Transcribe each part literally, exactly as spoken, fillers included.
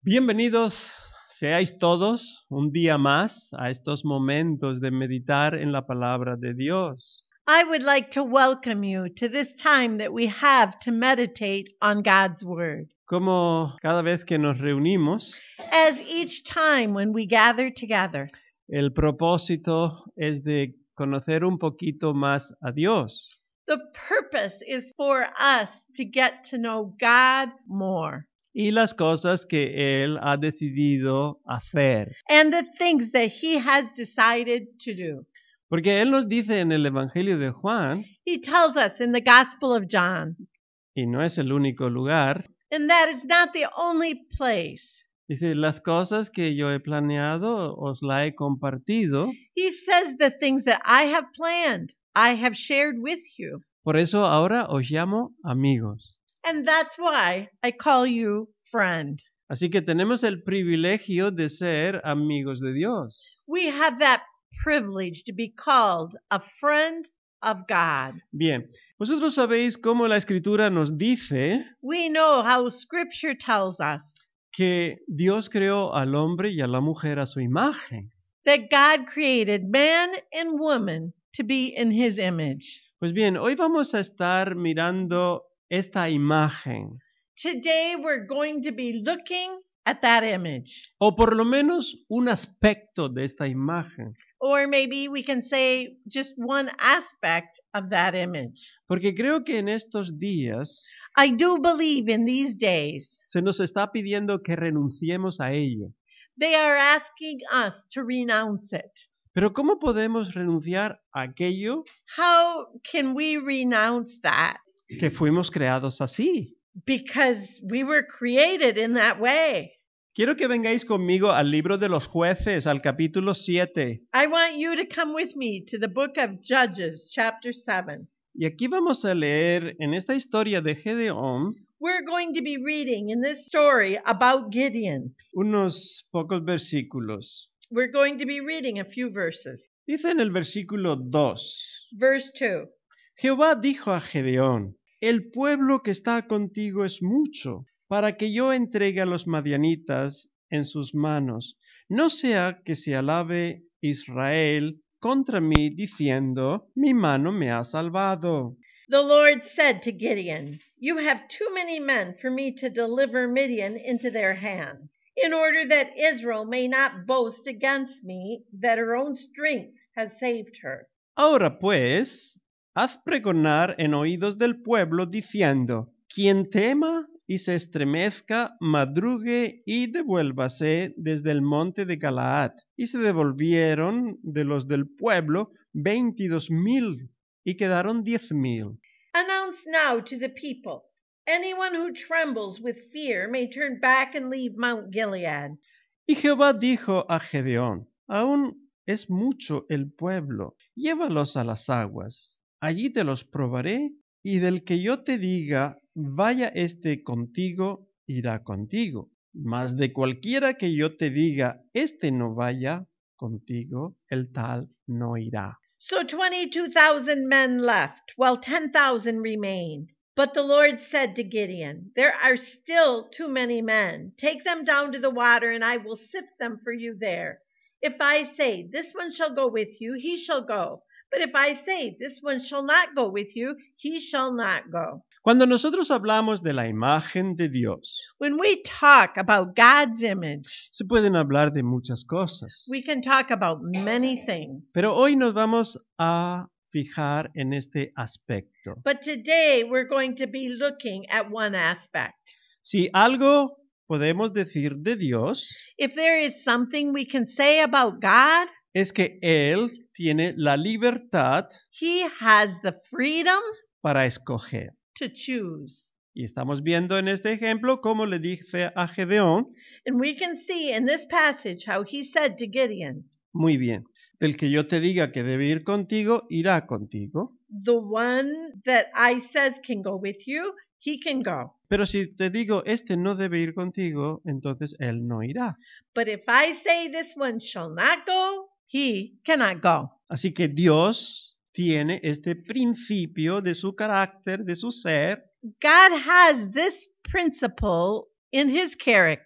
Bienvenidos seáis todos un día más a estos momentos de meditar en la palabra de Dios. I would like to welcome you to this time that we have to meditate on God's Word. Como cada vez que nos reunimos, As each time when we gather together, el propósito es de conocer un poquito más a Dios. the purpose is for us to get to know God more Y las cosas que Él ha decidido hacer. and the things that He has decided to do. Porque Él nos dice en el Evangelio de Juan, He tells us in the Gospel of John, y no es el único lugar, and that is not the only place. dice, las cosas que yo he planeado os la he compartido. He says the things that I have planned, I have shared with you. Por eso ahora os llamo amigos. And that's why I call you friend. Así que tenemos el privilegio de ser amigos de Dios. We have that privilege to be called a friend of God. Bien, vosotros sabéis cómo la Escritura nos dice We know how Scripture tells us que Dios creó al hombre y a la mujer a su imagen. that God created man and woman to be in His image. Pues bien, hoy vamos a estar mirando esta imagen, Today we're going to be looking at that image. o por lo menos un aspecto de esta imagen. Or maybe we can say just one aspect of that image. Porque creo que en estos días I do believe in these days se nos está pidiendo que renunciemos a ello. they are asking us to renounce it. Pero ¿cómo podemos renunciar a aquello How can we renounce that? que fuimos creados así? Because we were created in that way. Quiero que vengáis conmigo al libro de los jueces, al capítulo siete. I want you to come with me to the book of Judges, chapter seven. Y aquí vamos a leer en esta historia de Gedeón We're going to be reading in this story about Gideon. unos pocos versículos. We're going to be reading a few verses. Dice en el versículo dos, Verse two. Jehová dijo a Gedeón, el pueblo que está contigo es mucho, para que yo entregue a los madianitas en sus manos. No sea que se alabe Israel contra mí, diciendo, mi mano me ha salvado. The Lord said to Gideon, You have too many men for me to deliver Midian into their hands, in order that Israel may not boast against me that her own strength has saved her. Ahora pues, haz pregonar en oídos del pueblo, diciendo, quien tema y se estremezca, madrugue y devuélvase desde el monte de Galaad. Y se devolvieron de los del pueblo veintidós mil, y quedaron diez mil. Announce now to the people, anyone who trembles with fear may turn back and leave Mount Gilead. Y Jehová dijo a Gedeón, aún es mucho el pueblo, llévalos a las aguas, allí te los probaré, y del que yo te diga, vaya este contigo, irá contigo. Mas de cualquiera que yo te diga, este no vaya contigo, el tal no irá. So twenty-two thousand men left, while ten thousand remained. But the Lord said to Gideon, There are still too many men. Take them down to the water, and I will sift them for you there. If I say, This one shall go with you, he shall go. But if I say, This one shall not go with you, he shall not go. Cuando nosotros hablamos de la imagen de Dios, When we talk about God's image, se pueden hablar de muchas cosas. we can talk about many things. Pero hoy nos vamos a fijar en este aspecto. But today we're going to be looking at one aspect. Si algo podemos decir de Dios, If there is something we can say about God, es que Él tiene la libertad He has the freedom para escoger. to choose. Y estamos viendo en este ejemplo cómo le dice a Gedeón, And we can see in this passage how he said to Gideon, muy bien, del que yo te diga que debe ir contigo, irá contigo. The one that I says can go with you, he can go. Pero si te digo, este no debe ir contigo, entonces él no irá. But if I say this one shall not go, he cannot go. Así que Dios tiene este principio de su carácter, de su ser, God has this principle in his character.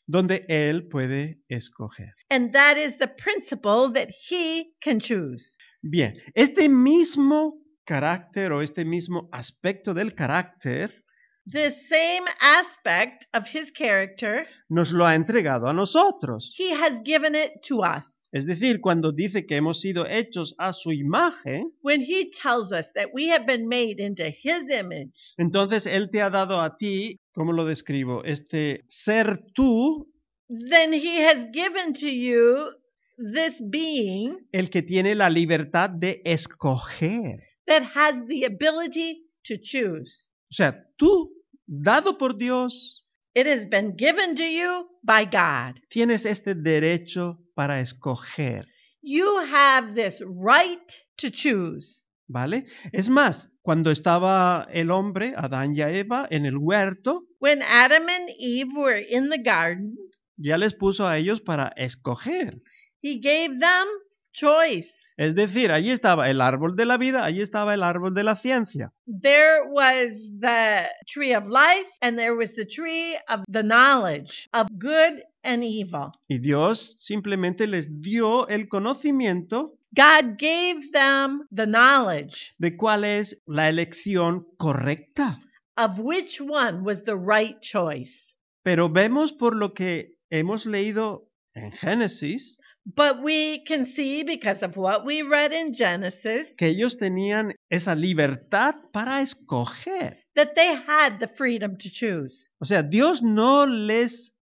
donde él puede escoger. And that is the principle that he can choose. Bien, este mismo carácter o este mismo aspecto del carácter This same aspect of his character, nos lo ha entregado a nosotros. he has given it to us. Es decir, cuando dice que hemos sido hechos a su imagen, When he tells us that we have been made into his image, entonces él te ha dado a ti, ¿cómo lo describo? Este ser tú, then he has given to you this being el que tiene la libertad de escoger. that has the ability to choose. O sea, tú, dado por Dios, It has been given to you by God. tienes este derecho para escoger, You have this right to choose. ¿vale? Es más, cuando estaba el hombre, Adán y Eva, en el huerto, When Adam and Eve were in the garden, ya les puso a ellos para escoger. he gave them choice. Es decir, allí estaba el árbol de la vida, allí estaba el árbol de la ciencia. There was the tree of life and there was the tree of the knowledge of good and evil. Y Dios simplemente les dio el conocimiento God gave them the knowledge de cuál es la elección correcta. of which one was the right choice. Pero vemos por lo que hemos leído en Génesis But we can see, because of what we read in Genesis, que ellos tenían esa libertad para escoger. that they had the freedom to choose. O sea, Dios no les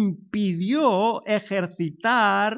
impidió ejercitar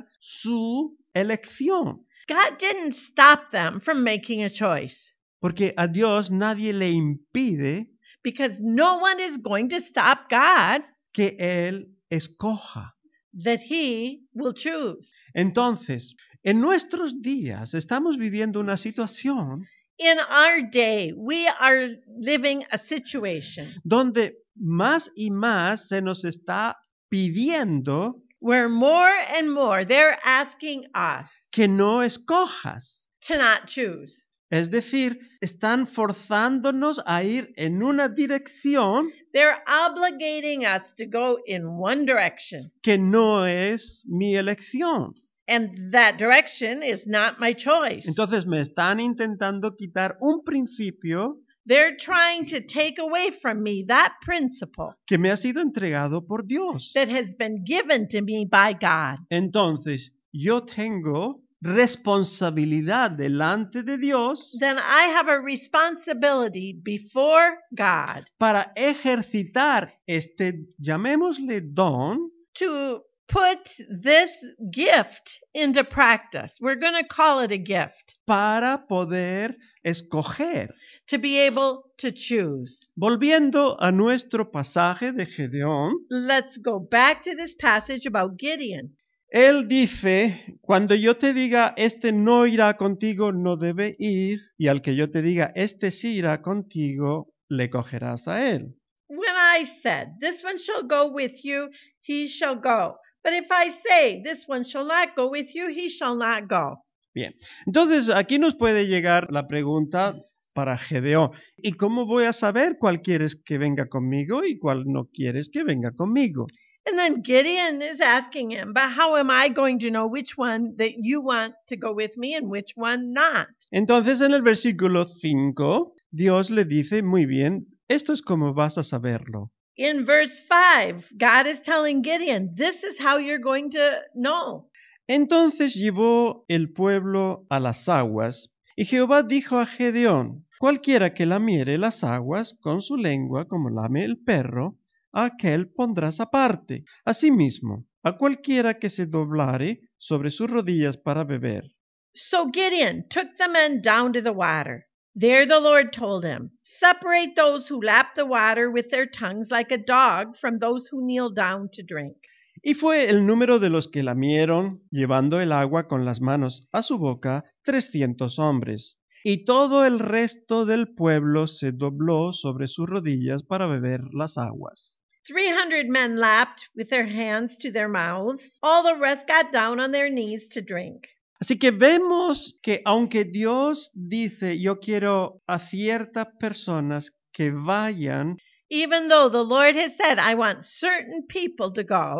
su elección, God didn't stop them from making a choice, porque a Dios nadie le impide because no one is going to stop God que Él escoja. that he will choose. Entonces, en nuestros días estamos viviendo una situación In our day, we are living a situation donde más y más se nos está pidiendo where more and more they're asking us que no escojas. to not choose. Es decir, están forzándonos a ir en una dirección They're obligating us to go in one direction, que no es mi elección. and that direction is not my choice. Entonces me están intentando quitar un principio They're trying to take away from me that principle que me ha sido entregado por Dios. that has been given to me by God. Entonces, yo tengo responsabilidad delante de Dios Then I have a responsibility before God para ejercitar este, llamémosle don, to put this gift into practice. We're going to call it a gift, para poder escoger. to be able to choose. Volviendo a nuestro pasaje de Gedeón, Let's go back to this passage about Gideon. él dice, cuando yo te diga, este no irá contigo, no debe ir, y al que yo te diga, este sí irá contigo, le cogerás a él. When I said, this one shall go with you, he shall go. But if I say, this one shall not go with you, he shall not go. Bien, entonces aquí nos puede llegar la pregunta para Gedeón, ¿y cómo voy a saber cuál quieres que venga conmigo y cuál no quieres que venga conmigo? And then Gideon is asking him, but how am I going to know which one that you want to go with me and which one not? Entonces en el versículo cinco, Dios le dice, muy bien, esto es como vas a saberlo. In verse five, God is telling Gideon, this is how you're going to know. Entonces llevó el pueblo a las aguas, y Jehová dijo a Gedeón, cualquiera que lamiere las aguas con su lengua como lame el perro, a aquel pondrás aparte. Asimismo, a cualquiera que se doblare sobre sus rodillas para beber. So Gideon took the men down to the water. There the Lord told him, separate those who lap the water with their tongues like a dog from those who kneel down to drink. Y fue el número de los que lamieron, llevando el agua con las manos a su boca, trescientos hombres. Y todo el resto del pueblo se dobló sobre sus rodillas para beber las aguas. Three hundred men lapped with their hands to their mouths. All the rest got down on their knees to drink. Así que vemos que aunque Dios dice, yo quiero a ciertas personas que vayan, Even though the Lord has said, I want certain people to go,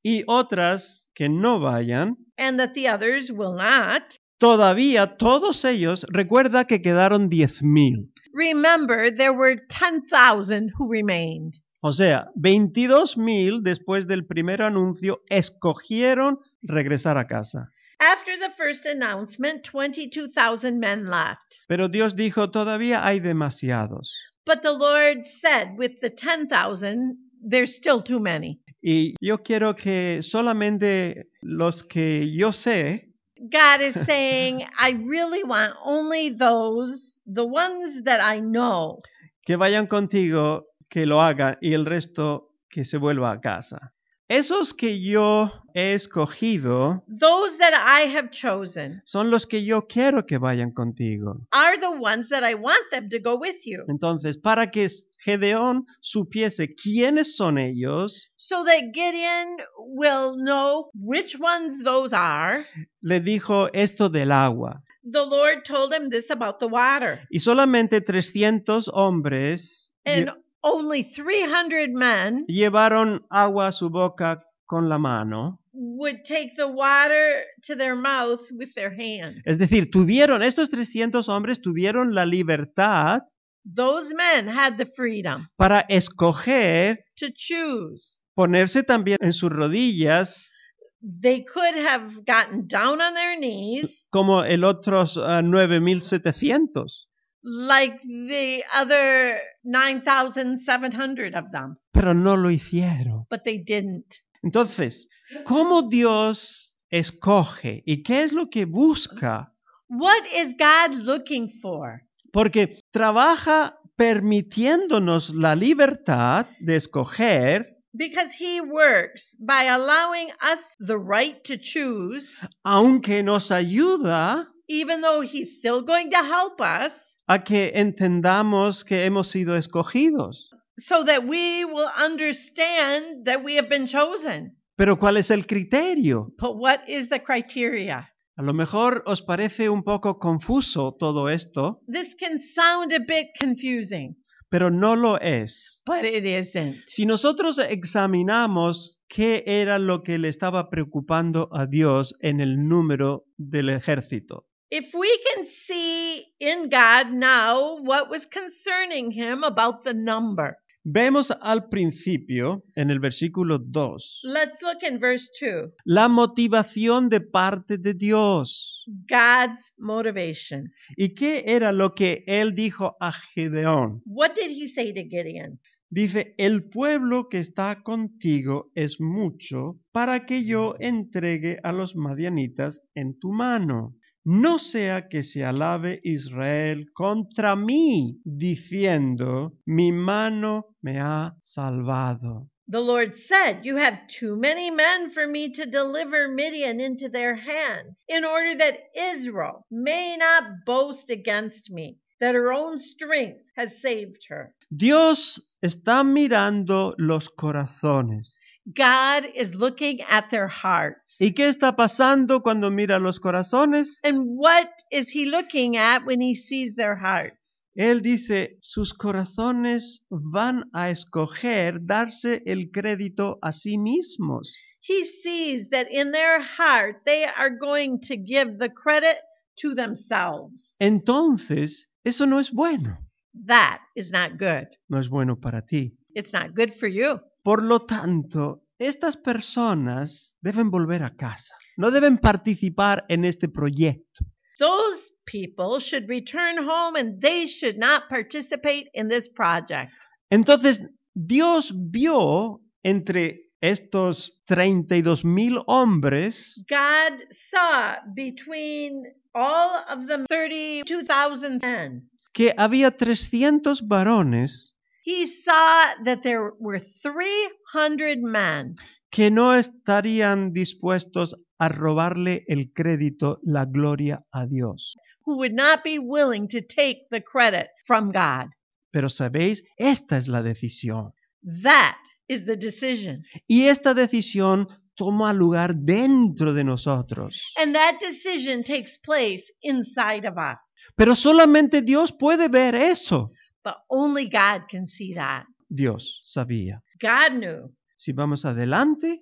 y otras que no vayan, and that the others will not. todavía todos ellos, recuerda que quedaron diez mil. Remember, there were ten thousand who remained. O sea, veintidós mil después del primer anuncio escogieron regresar a casa. After the first announcement, twenty-two thousand men left. Pero Dios dijo, todavía hay demasiados. But the Lord said, with the ten thousand, there's still too many. Y yo quiero que solamente los que yo sé, God is saying, I really want only those, the ones that I know. que vayan contigo, que lo hagan y el resto que se vuelva a casa. Esos que yo he escogido Those that I have chosen son los que yo quiero que vayan contigo. are the ones that I want them to go with you. Entonces, para que Gedeón supiese quiénes son ellos, So that Gideon will know which ones those are. le dijo esto del agua. The Lord told him this about the water. Y solamente trescientos hombres And only three hundred men llevaron agua a su boca con la mano. would take the water to their mouth with their hand. Es decir, tuvieron, estos trescientos hombres tuvieron la libertad Those men had the freedom para escoger, to choose. ponerse también en sus rodillas, They could have gotten down on their knees como el otros uh, nueve mil setecientos. like the other nine thousand seven hundred of them, Pero no lo hicieron. but they didn't. Entonces, ¿cómo Dios escoge y qué es lo que busca? What is God looking for? Porque trabaja permitiéndonos la libertad de escoger, Because he works by allowing us the right to choose, aunque nos ayuda even though he's still going to help us, a que entendamos que hemos sido escogidos. so that we will understand that we have been chosen. Pero ¿cuál es el criterio? But what is the criteria? A lo mejor os parece un poco confuso todo esto, This can sound a bit confusing, pero no lo es. but it isn't. Si nosotros examinamos qué era lo que le estaba preocupando a Dios en el número del ejército, If we can see in God now what was concerning him about the number, vemos al principio, en el versículo dos, let's look in verse two. la motivación de parte de Dios. God's motivation. ¿Y qué era lo que él dijo a Gedeón? What did he say to Gideon? Dice, el pueblo que está contigo es mucho para que yo entregue a los madianitas en tu mano. No sea que se alabe Israel contra mí, diciendo, mi mano me ha salvado. The Lord said, you have too many men for me to deliver Midian into their hands, in order that Israel may not boast against me, that her own strength has saved her. Dios está mirando los corazones. God is looking at their hearts. ¿Y qué está pasando cuando mira los corazones? And what is he looking at when he sees their hearts? Él dice, sus corazones van a escoger darse el crédito a sí mismos. He sees that in their heart they are going to give the credit to themselves. Entonces, eso no es bueno. That is not good. No es bueno para ti. It's not good for you. Por lo tanto, estas personas deben volver a casa. No deben participar en este proyecto. Those people should return home and they should not participate in this project. Entonces, Dios vio entre estos treinta y dos mil hombres God saw between all of the thirty-two thousand men, que había trescientos varones he saw that there were three hundred men que no estarían dispuestos a robarle el crédito, la gloria a Dios. who would not be willing to take the credit from God. Pero sabéis, esta es la decisión. That is the decision. Y esta decisión toma lugar dentro de nosotros. And that decision takes place inside of us. Pero solamente Dios puede ver eso. But only God can see that. Dios sabía. God knew. Si vamos adelante,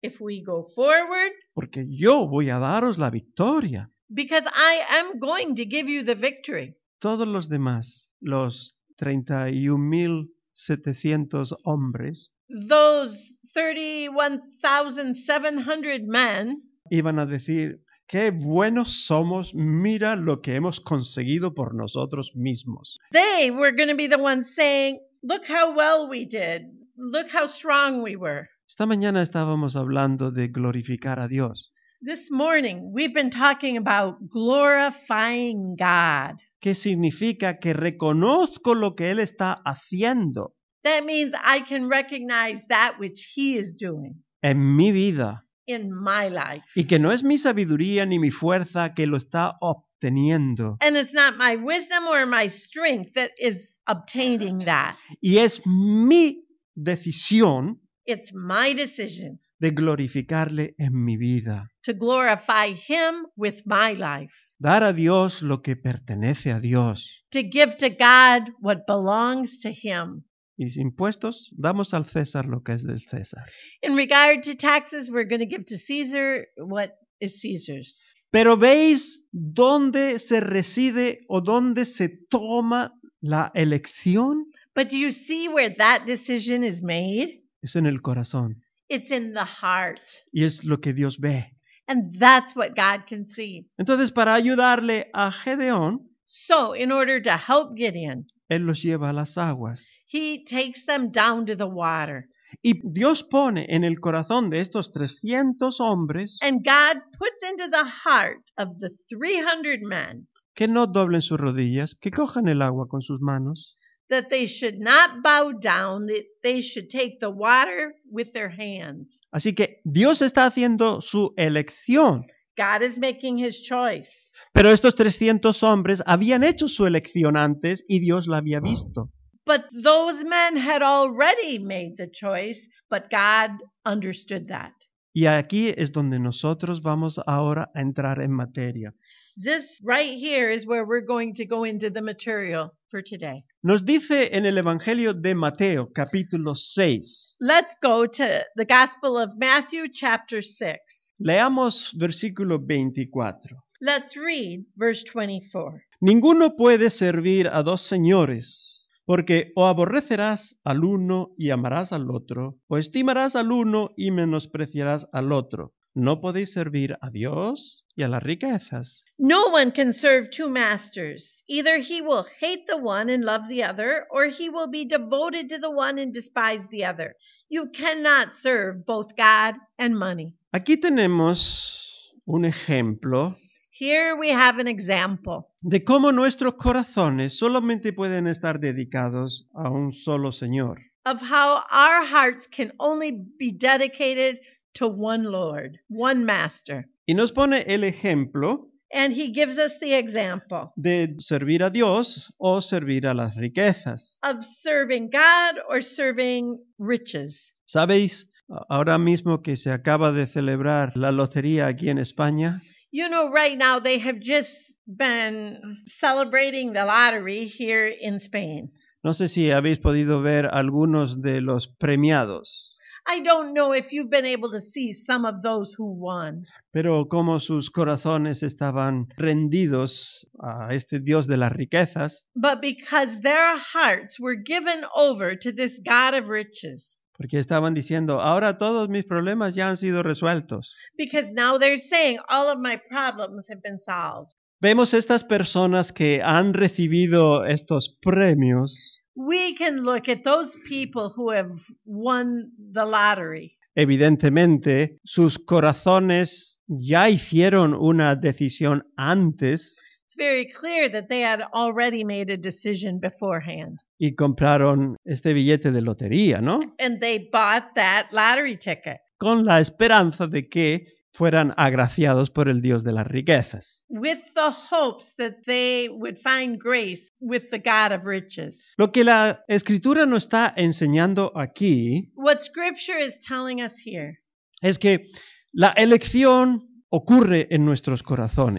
if we go forward, porque yo voy a daros la victoria. because I am going to give you the victory. Todos los demás, los treinta y un mil setecientos hombres, Those thirty-one thousand seven hundred men iban a decir, qué buenos somos, mira lo que hemos conseguido por nosotros mismos. they were going to be the ones saying, look how well we did. Look how strong we were. Esta mañana estábamos hablando de glorificar a Dios. This morning, we've been talking about glorifying God. ¿Qué significa? Que reconozco lo que Él está haciendo That means I can recognize that which He is doing en mi vida in my life. y que no es mi sabiduría ni mi fuerza que lo está obteniendo. And it's not my wisdom or my strength that is obtaining that. Y es mi decisión It's my decision de glorificarle en mi vida. to glorify Him with my life, Dar a Dios lo que pertenece a Dios. to give to God what belongs to Him. Y sin impuestos, damos al César lo que es del César. In regard to taxes, we're going to give to Caesar what is Caesar's. Pero ¿veis dónde se reside o dónde se toma la elección? But do you see where that decision is made? Es en el corazón. It's in the heart. Y es lo que Dios ve. And that's what God can see. Entonces, para ayudarle a Gedeón, So, in order to help Gideon, Él los lleva a las aguas. he takes them down to the water. Y Dios pone en el corazón de estos trescientos hombres And God puts into the heart of the three hundred men que no doblen sus rodillas, que cojan el agua con sus manos. that they should not bow down, that they should take the water with their hands. Así que Dios está haciendo su elección. God is making his choice. Pero estos trescientos hombres habían hecho su elección antes y Dios la había visto. But those men had already made the choice, but God understood that. Y aquí es donde nosotros vamos ahora a entrar en materia. This right here is where we're going to go into the material for today. Nos dice en el Evangelio de Mateo, capítulo seis. Let's go to the Gospel of Matthew, chapter six. Leamos versículo veinticuatro. Let's read verse twenty-four. Ninguno puede servir a dos señores, porque o aborrecerás al uno y amarás al otro, o estimarás al uno y menospreciarás al otro. No podéis servir a Dios y a las riquezas. No one can serve two masters. Either he will hate the one and love the other, or he will be devoted to the one and despise the other. You cannot serve both God and money. Aquí tenemos un ejemplo Here we have an example de cómo nuestros corazones solamente pueden estar dedicados a un solo Señor. of how our hearts can only be dedicated to one Lord, one Master. Y nos pone el ejemplo And he gives us the example de servir a Dios o servir a las riquezas. of serving God or serving riches. ¿Sabéis ahora mismo que se acaba de celebrar la lotería aquí en España? You know, right now they have just been celebrating the lottery here in Spain. No sé si habéis podido ver algunos de los premiados, I don't know if you've been able to see some of those who won, pero como sus corazones estaban rendidos a este Dios de las riquezas, but because their hearts were given over to this God of riches, porque estaban diciendo, ahora todos mis problemas ya han sido resueltos. because now they're saying all of my problems have been solved. Vemos estas personas que han recibido estos premios. We can look at those people who have won the lottery. Evidentemente, sus corazones ya hicieron una decisión antes It's very clear that they had already made a decision beforehand. y compraron este billete de lotería, ¿no? And they bought that lottery ticket Con la esperanza de que fueran agraciados por el Dios de las riquezas. with the hopes that they would find grace with the God of riches. Lo que la Escritura nos está enseñando aquí What Scripture is telling us here es que la elección ocurre en nuestros corazones.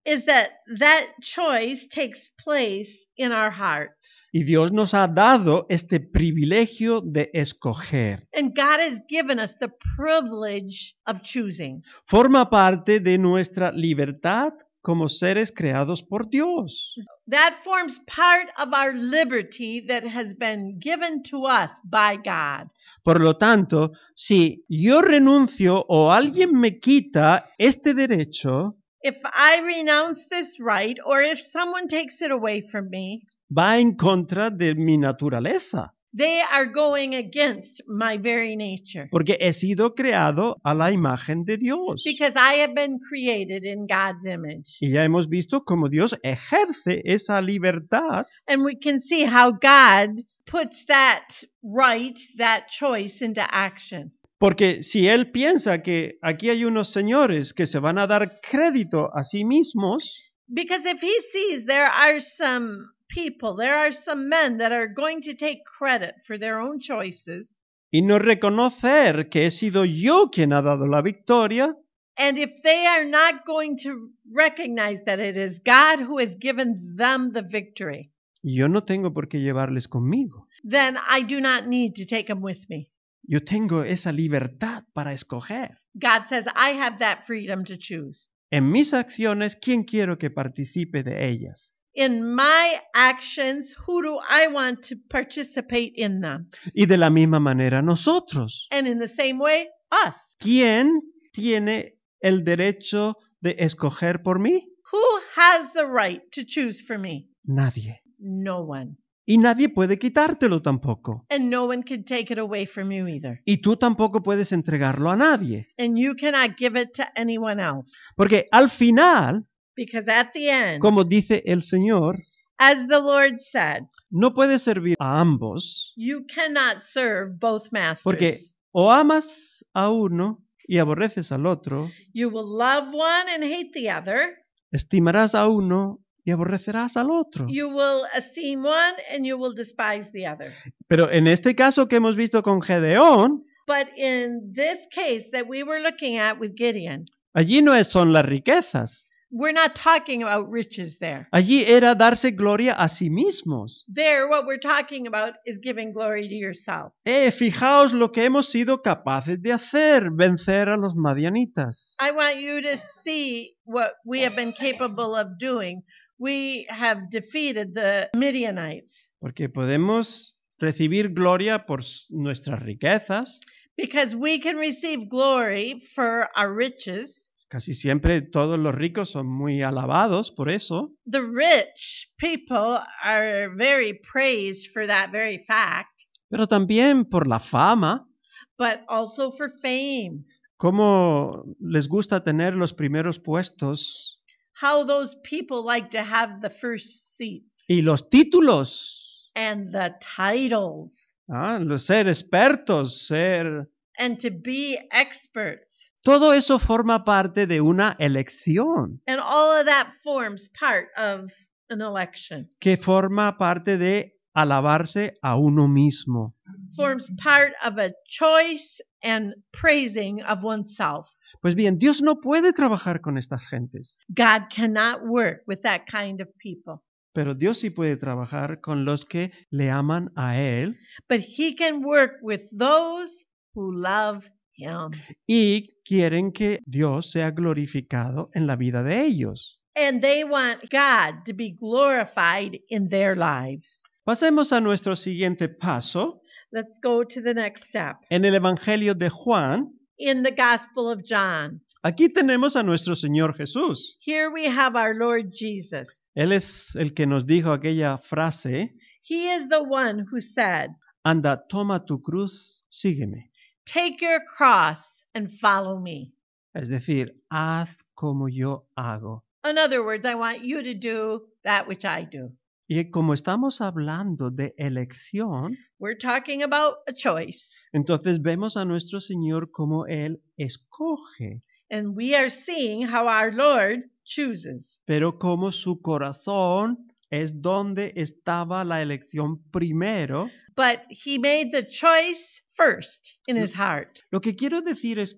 is that that choice takes place in our hearts. Y Dios nos ha dado este privilegio de escoger. And God has given us the privilege of choosing. Forma parte de nuestra libertad como seres creados por Dios. That forms part of our liberty that has been given to us by God. Por lo tanto, si yo renuncio o alguien me quita este derecho, If I renounce this right, or if someone takes it away from me, va en contra de mi naturaleza, they are going against my very nature. porque he sido creado a la imagen de Dios. Because I have been created in God's image. Y ya hemos visto cómo Dios ejerce esa libertad And we can see how God puts that right, that choice into action. Porque si él piensa que aquí hay unos señores que se van a dar crédito a sí mismos, Because if he sees there are some people, there are some men that are going to take credit for their own choices, y no reconocer que he sido yo quien ha dado la victoria, and if they are not going to recognize that it is God who has given them the victory, yo no tengo por qué llevarles conmigo. then I do not need to take them with me. Yo tengo esa libertad para escoger. God says, I have that freedom to choose. En mis acciones, ¿quién quiero que participe de ellas? In my actions, who do I want to participate in them? Y de la misma manera nosotros. And in the same way, us. ¿Quién tiene el derecho de escoger por mí? Who has the right to choose for me? Nadie. No one. Y nadie puede quitártelo tampoco. And no one can take it away from you either. Y tú tampoco puedes entregarlo a nadie. And you cannot give it to anyone else. Porque al final, Because at the end, como dice el Señor, as the Lord said, no puedes servir a ambos. you cannot serve both masters. Porque o amas a uno y aborreces al otro, You will love one and hate the other. estimarás a uno y aborrecerás al otro. You will esteem one and you will despise the other. Pero en este caso que hemos visto con Gedeón, But in this case that we were looking at with Gideon, allí no es- son las riquezas. we're not talking about riches there. Allí era darse gloria a sí mismos. There, what we're talking about is giving glory to yourself. Eh, fijaos lo que hemos sido capaces de hacer, vencer a los madianitas. I want you to see what we have been capable of doing. We have defeated the Midianites Porque podemos recibir gloria por s- nuestras riquezas. because we can receive glory for our riches. Casi siempre todos los ricos son muy alabados por eso. The rich people are very praised for that very fact, Pero también por la fama. but also for fame. Cómo les gusta tener los primeros puestos How those people like to have the first seats y los títulos. and the titles Ah, los ser expertos, ser... and to be experts. Todo eso forma parte de una elección, And all of that forms part of an election, que forma parte de alabarse a uno mismo. forms part of a choice and praising of oneself. Pues bien, Dios no puede trabajar con estas gentes, God cannot work with that kind of people, pero Dios sí puede trabajar con los que le aman a Él but He can work with those who love Him. y quieren que Dios sea glorificado en la vida de ellos. And they want God to be glorified in their lives. Pasemos a nuestro siguiente paso. Let's go to the next step. En el Evangelio de Juan, In the Gospel of John, aquí tenemos a nuestro Señor Jesús. here we have our Lord Jesus. Él es el que nos dijo aquella frase, He is the one who said, anda, toma tu cruz, sígueme. "Take your cross and follow me." Es decir, haz como yo hago. In other words, I want you to do that which I do. Y como estamos hablando de elección, We're talking about a choice, entonces vemos a nuestro Señor como Él escoge, and we are seeing how our Lord chooses. pero como su corazón es donde estaba la elección primero. But he made the choice first in his heart. Lo que quiero decir es que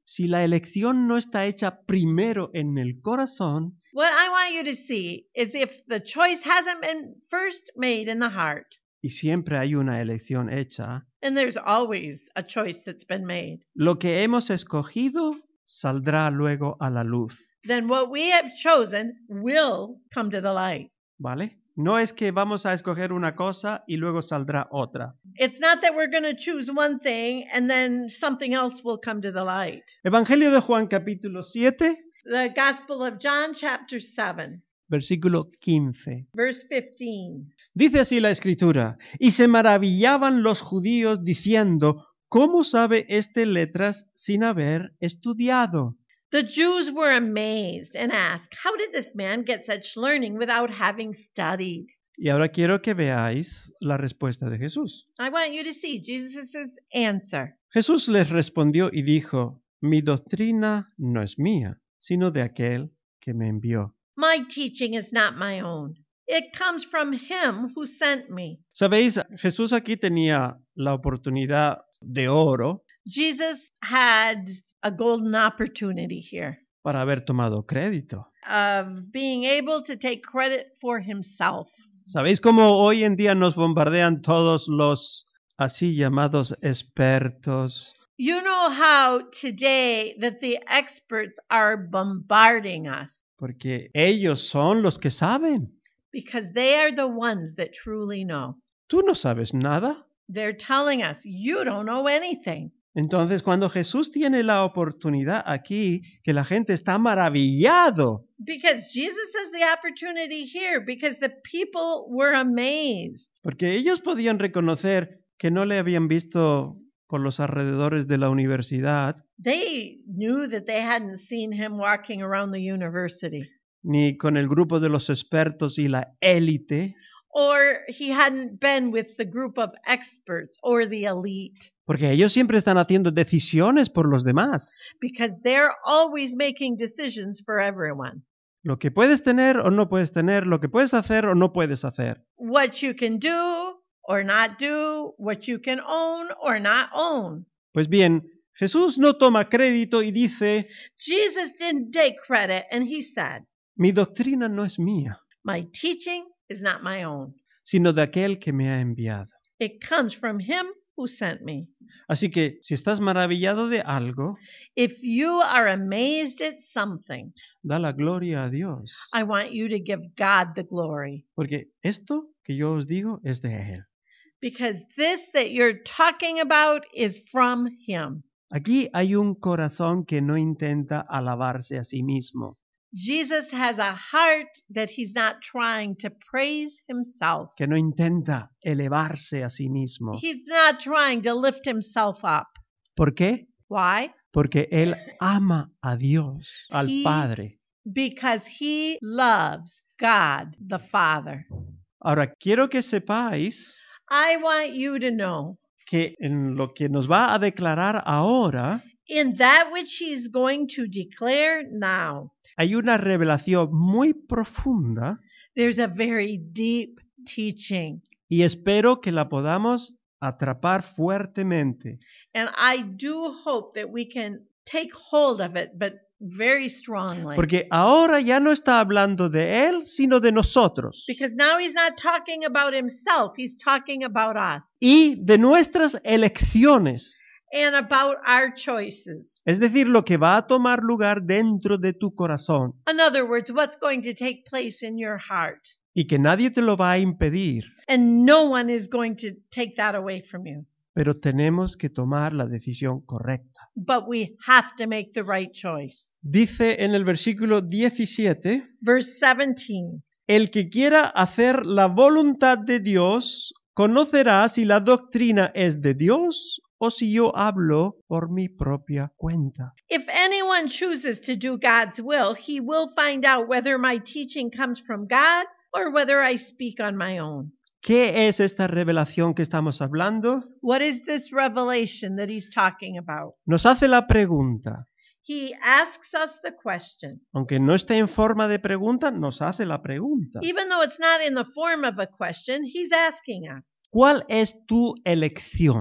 si la elección no está hecha primero en el corazón, what I want you to see is if the choice hasn't been first made in the heart, y siempre hay una elección hecha, and there's always a choice that's been made, lo que hemos escogido saldrá luego a la luz, then what we have chosen will come to the light. ¿vale? No es que vamos a escoger una cosa y luego saldrá otra. It's not that we're going to choose one thing and then something else will come to the light. Evangelio de Juan capítulo siete, The Gospel of John, chapter seven, versículo quince. verse fifteen. Dice así la escritura, y se maravillaban los judíos diciendo, ¿cómo sabe este letras sin haber estudiado? The Jews were amazed and asked, how did this man get such learning without having studied? Y ahora quiero que veáis la respuesta de Jesús. I want you to see Jesus' answer. Jesús les respondió y dijo, mi doctrina no es mía, sino de aquel que me envió. My teaching is not my own. It comes from him who sent me. Sabéis, Jesús aquí tenía la oportunidad de oro Jesus had a golden opportunity here para haber tomado crédito. of being able to take credit for himself. ¿Sabéis cómo hoy en día nos bombardean todos los así llamados expertos? You know how today that the experts are bombarding us Porque ellos son los que saben. because they are the ones that truly know. Tú no sabes nada. They're telling us, you don't know anything. Entonces, cuando Jesús tiene la oportunidad aquí, que la gente está maravillado, Because Jesus has the opportunity here because the people were amazed. porque ellos podían reconocer que no le habían visto por los alrededores de la universidad, They knew that they hadn't seen him walking around the university, ni con el grupo de los expertos y la élite, or he hadn't been with the group of experts or the elite, porque ellos siempre están haciendo decisiones por los demás. because they're always making decisions for everyone. Lo que puedes tener o no puedes tener, lo que puedes hacer o no puedes hacer. What you can do or not do, what you can own or not own. Pues bien, Jesús no toma crédito y dice, Jesus didn't take credit, and he said, mi doctrina no es mía, my teaching is not my own. sino de aquel que me ha enviado. It comes from him who sent me. Así que si estás maravillado de algo, If you are amazed at something, da la gloria a Dios, I want you to give God the glory, porque esto que yo os digo es de Él. because this that you're talking about is from him. Aquí hay un corazón que no intenta alabarse a sí mismo, Jesus has a heart that he's not trying to praise himself. que no intenta elevarse a sí mismo. He's not trying to lift himself up. ¿Por qué? Why? Porque Él ama a Dios, al He- Padre. Because he loves God the Father. Ahora, quiero que sepáis I want you to know que en lo que nos va a declarar ahora, in that which he's going to declare now, hay una revelación muy profunda there's a very deep teaching. y espero que la podamos atrapar fuertemente. And I do hope that we can take hold of it, but very strongly. Porque ahora ya no está hablando de Él, sino de nosotros Because now he's not talking about himself, he's talking about us y de nuestras elecciones. and about our choices. Es decir, lo que va a tomar lugar dentro de tu corazón In other words, what's going to take place in your heart. y que nadie te lo va a impedir. And no one is going to take that away from you. Pero tenemos que tomar la decisión correcta. But we have to make the right choice. Dice en el versículo diecisiete, Verse seventeen. el que quiera hacer la voluntad de Dios conocerá si la doctrina es de Dios o si yo hablo por mi propia cuenta. If anyone chooses to do God's will, he will find out whether my teaching comes from God or whether I speak on my own. ¿Qué es esta revelación que estamos hablando? What is this revelation that he's talking about? Nos hace la pregunta. He asks us the question. Aunque no esté en forma de pregunta, nos hace la pregunta. Even though it's not in the form of a question, he's asking us, ¿Cuál es tu elección?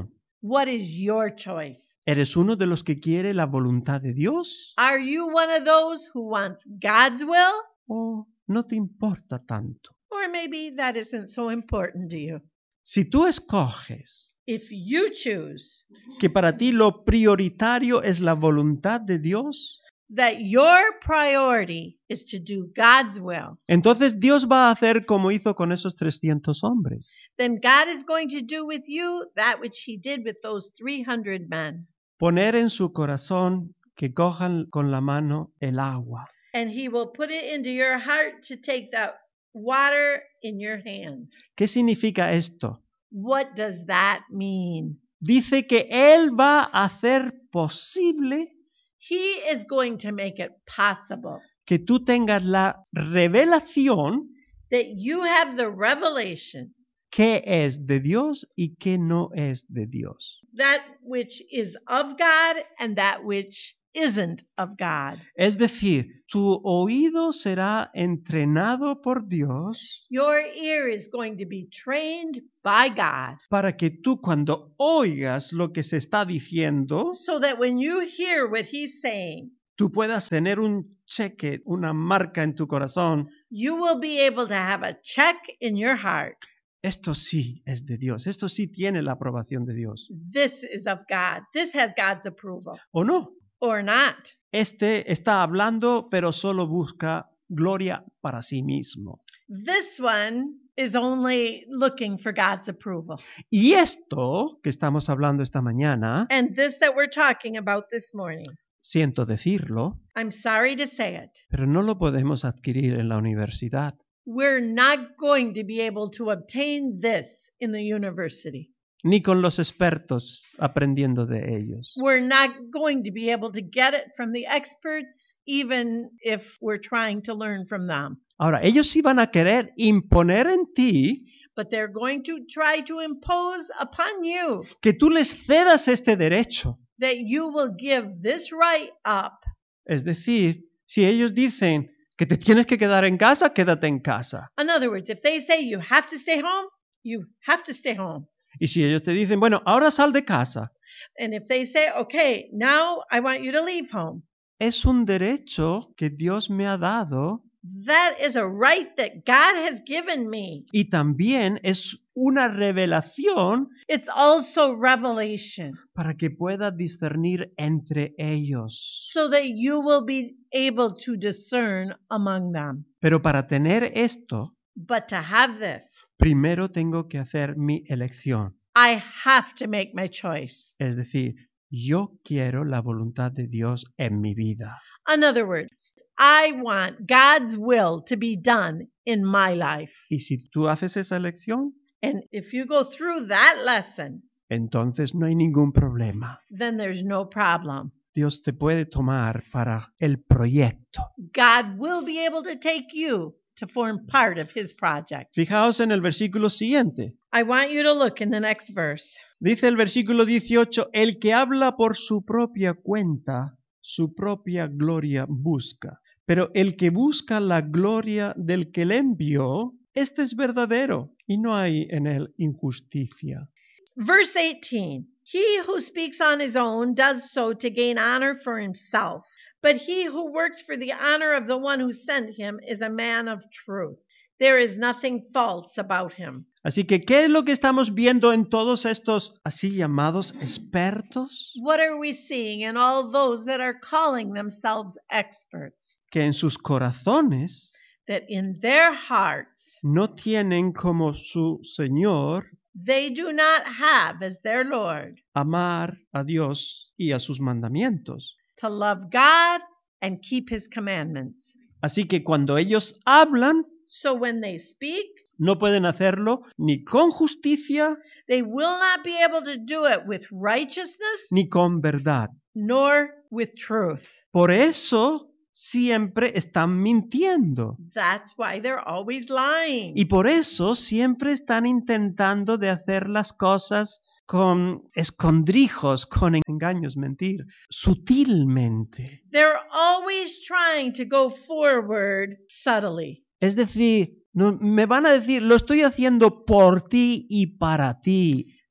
What is your choice? ¿Eres uno de los que quiere la voluntad de Dios? Are you one of those who wants God's will? ¿O no te importa tanto? Or maybe that isn't so important to you. Si tú escoges If you choose que para ti lo prioritario es la voluntad de Dios, that your priority is to do God's will, entonces Dios va a hacer como hizo con esos trescientos hombres. then God is going to do with you that which he did with those three hundred men. Poner en su corazón que cojan con la mano el agua. And he will put it into your heart to take that water in your hands. ¿Qué significa esto? What does that mean? Dice que Él va a hacer posible He is going to make it possible que tú tengas la revelación that you have the revelation qué es de Dios y qué no es de Dios. that which is of God and that which isn't of God. Es decir, tu oído será entrenado por Dios Your ear is going to be trained by God para que tú cuando oigas lo que se está diciendo, so that when you hear what he's saying, tú puedas tener un cheque, una marca en tu corazón. you will be able to have a check in your heart. Esto sí es de Dios, esto sí tiene la aprobación de Dios. This is of God. This has God's approval. ¿O no? Or not. Este está hablando, pero solo busca gloria para sí mismo. This one is only looking for God's approval. Y esto que estamos hablando esta mañana, And this that we're talking about this morning, siento decirlo, I'm sorry to say it, pero no lo podemos adquirir en la universidad. we're not going to be able to obtain this in the university. Ni con los expertos aprendiendo de ellos. We're not going to be able to get it from the experts, even if we're trying to learn from them. Ahora, ellos sí van a querer imponer en ti But they're going to try to impose upon you que tú les cedas este derecho. that you will give this right up. Es decir, si ellos dicen que te tienes que quedar en casa, quédate en casa. In other words, if they say you have to stay home, you have to stay home. Y si ellos te dicen, bueno, ahora sal de casa, And if they say, okay, now I want you to leave home, es un derecho que Dios me ha dado that is a right that God has given me. y también es una revelación It's also revelation para que pueda discernir entre ellos. so that you will be able to discern among them. Pero para tener esto, But to have this, primero tengo que hacer mi elección. I have to make my choice. Es decir, yo quiero la voluntad de Dios en mi vida. In other words, I want God's will to be done in my life. Y si tú haces esa elección, And if you go through that lesson, entonces no hay ningún problema. then there's no problem. Dios te puede tomar para el proyecto. God will be able to take you to form part of his project. Fijaos en el versículo siguiente. I want you to look in the next verse. Dice el versículo dieciocho, el que habla por su propia cuenta, su propia gloria busca. Pero el que busca la gloria del que le envió, este es verdadero y no hay en él injusticia. Verse eighteen. He who speaks on his own does so to gain honor for himself. But he who works for the honor of the one who sent him is a man of truth. There is nothing false about him. Así que, ¿qué es lo que estamos viendo en todos estos así llamados expertos? What are we seeing in all those that are calling themselves experts? Que en sus corazones That in their hearts, no tienen como su Señor they do not have as their Lord amar a Dios y a sus mandamientos. to love God and keep his commandments. Así que cuando ellos hablan, So when they speak, no pueden hacerlo ni con justicia they will not be able to do it with righteousness ni con verdad. nor with truth. Por eso siempre están mintiendo. That's why they're always lying. Y por eso siempre están intentando de hacer las cosas con escondrijos, con engaños, mentir, sutilmente. They're always trying to go forward subtly. Es decir, no, me van a decir, lo estoy haciendo por ti y para ti.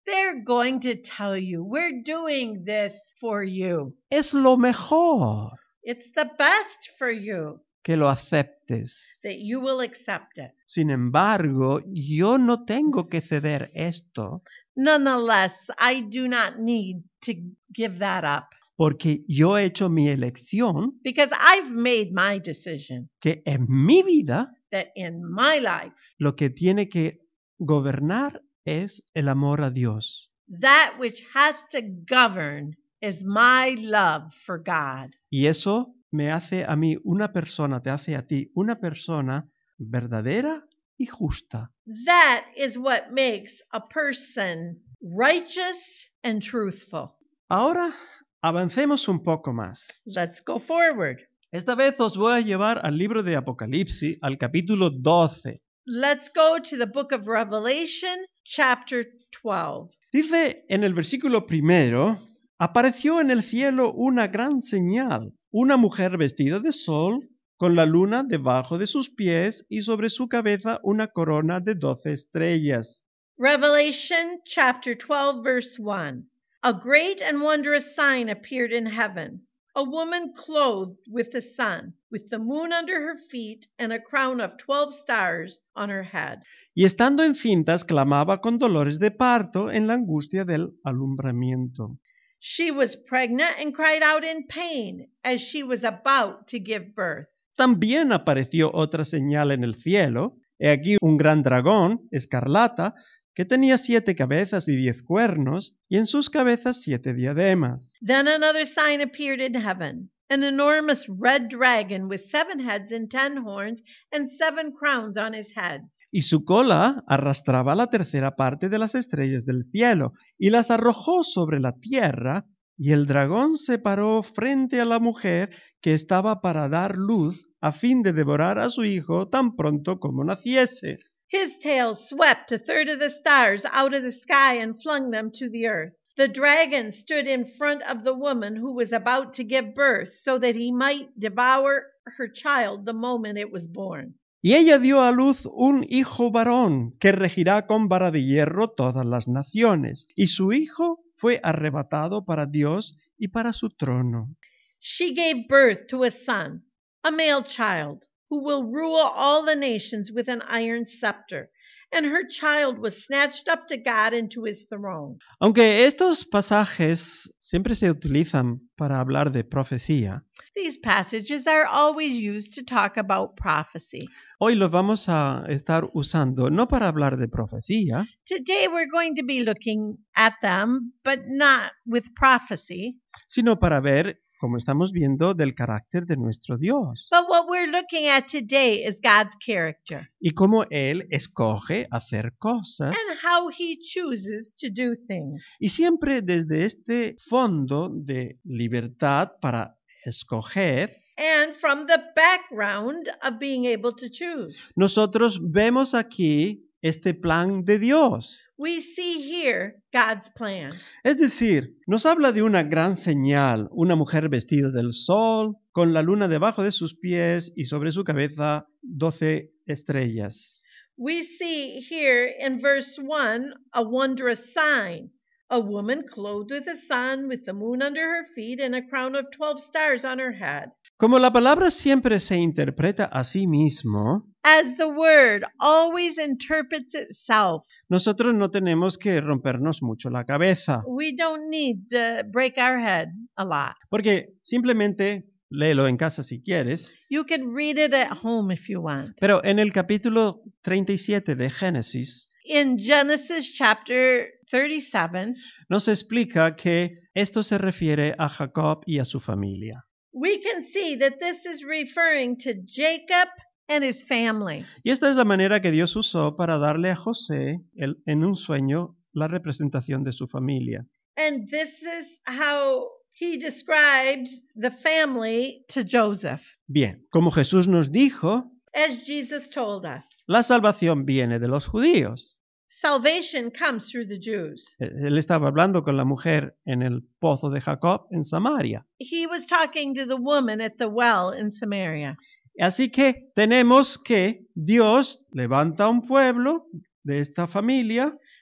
They're going to tell you, we're doing this for you. Es lo mejor It's the best for you, que lo aceptes. that you will accept it. Sin embargo, yo no tengo que ceder esto Nonetheless, I do not need to give that up porque yo he hecho mi elección because I've made my decision que en mi vida that in my life, lo que tiene que gobernar es el amor a Dios. that which has to govern is my love for God. Y eso me hace a mí una persona, te hace a ti una persona verdadera y justa. That is what makes a person righteous and truthful. Ahora avancemos un poco más. Let's go forward. Esta vez os voy a llevar al libro de Apocalipsis, al capítulo doce. Let's go to the book of Revelation, chapter twelve. Dice en el versículo primero, apareció en el cielo una gran señal, una mujer vestida de sol, con la luna debajo de sus pies y sobre su cabeza una corona de doce estrellas. Revelation, chapter twelve, verse one. A great and wondrous sign appeared in heaven. A woman clothed with the sun, with the moon under her feet, and a crown of twelve stars on her head. Y estando encintas clamaba con dolores de parto en la angustia del alumbramiento. She was pregnant and cried out in pain as she was about to give birth. También apareció otra señal en el cielo, he aquí un gran dragón, escarlata, que tenía siete cabezas y diez cuernos, y en sus cabezas siete diademas. Then another sign appeared in heaven, an enormous red dragon with seven heads and ten horns and seven crowns on his head. Y su cola arrastraba la tercera parte de las estrellas del cielo, y las arrojó sobre la tierra, y el dragón se paró frente a la mujer que estaba para dar luz, a fin de devorar a su hijo tan pronto como naciese. His tail swept a third of the stars out of the sky and flung them to the earth. The dragon stood in front of the woman who was about to give birth, so that he might devour her child the moment it was born. Y ella dio a luz un hijo varón, que regirá con vara de hierro todas las naciones, y su hijo fue arrebatado para Dios y para su trono. She gave birth to a son, a male child, who will rule all the nations with an iron scepter, and her child was snatched up to God and to his throne. Aunque estos pasajes siempre se utilizan para hablar de profecía, These passages are always used to talk about prophecy. hoy los vamos a estar usando no para hablar de profecía, Today we're going to be looking at them, but not with prophecy. sino para ver, como estamos viendo, del carácter de nuestro Dios But what we're looking at today is God's character y cómo Él escoge hacer cosas, and how he chooses to do things. y siempre desde este fondo de libertad para escoger, And from the background of being able to choose. nosotros vemos aquí este plan de Dios. We see here God's plan. Es decir, nos habla de una gran señal, una mujer vestida del sol, con la luna debajo de sus pies y sobre su cabeza doce estrellas. We see here in verse one a wondrous sign. A woman clothed with the sun, with the moon under her feet, and a crown of twelve stars on her head. Como la palabra siempre se interpreta a sí mismo, As the word always interprets itself, nosotros no tenemos que rompernos mucho la cabeza, we don't need to break our head a lot. porque simplemente léelo en casa si quieres, You can read it at home if you want. pero en el capítulo treinta y siete de Génesis In Genesis chapter thirty-seven, nos explica que esto se refiere a Jacob y a su familia. we can see that this is referring to Jacob and his family. Y esta es la manera que Dios usó para darle a José el- en un sueño la representación de su familia. And this is how he described the family to Joseph, Bien, como Jesús nos dijo, as Jesus told us. la salvación viene de los judíos. Salvation comes through the Jews. Él estaba hablando con la mujer en el pozo de Jacob en Samaria. He was talking to the woman at the well in Samaria. Así que tenemos que Dios levanta un pueblo de esta familia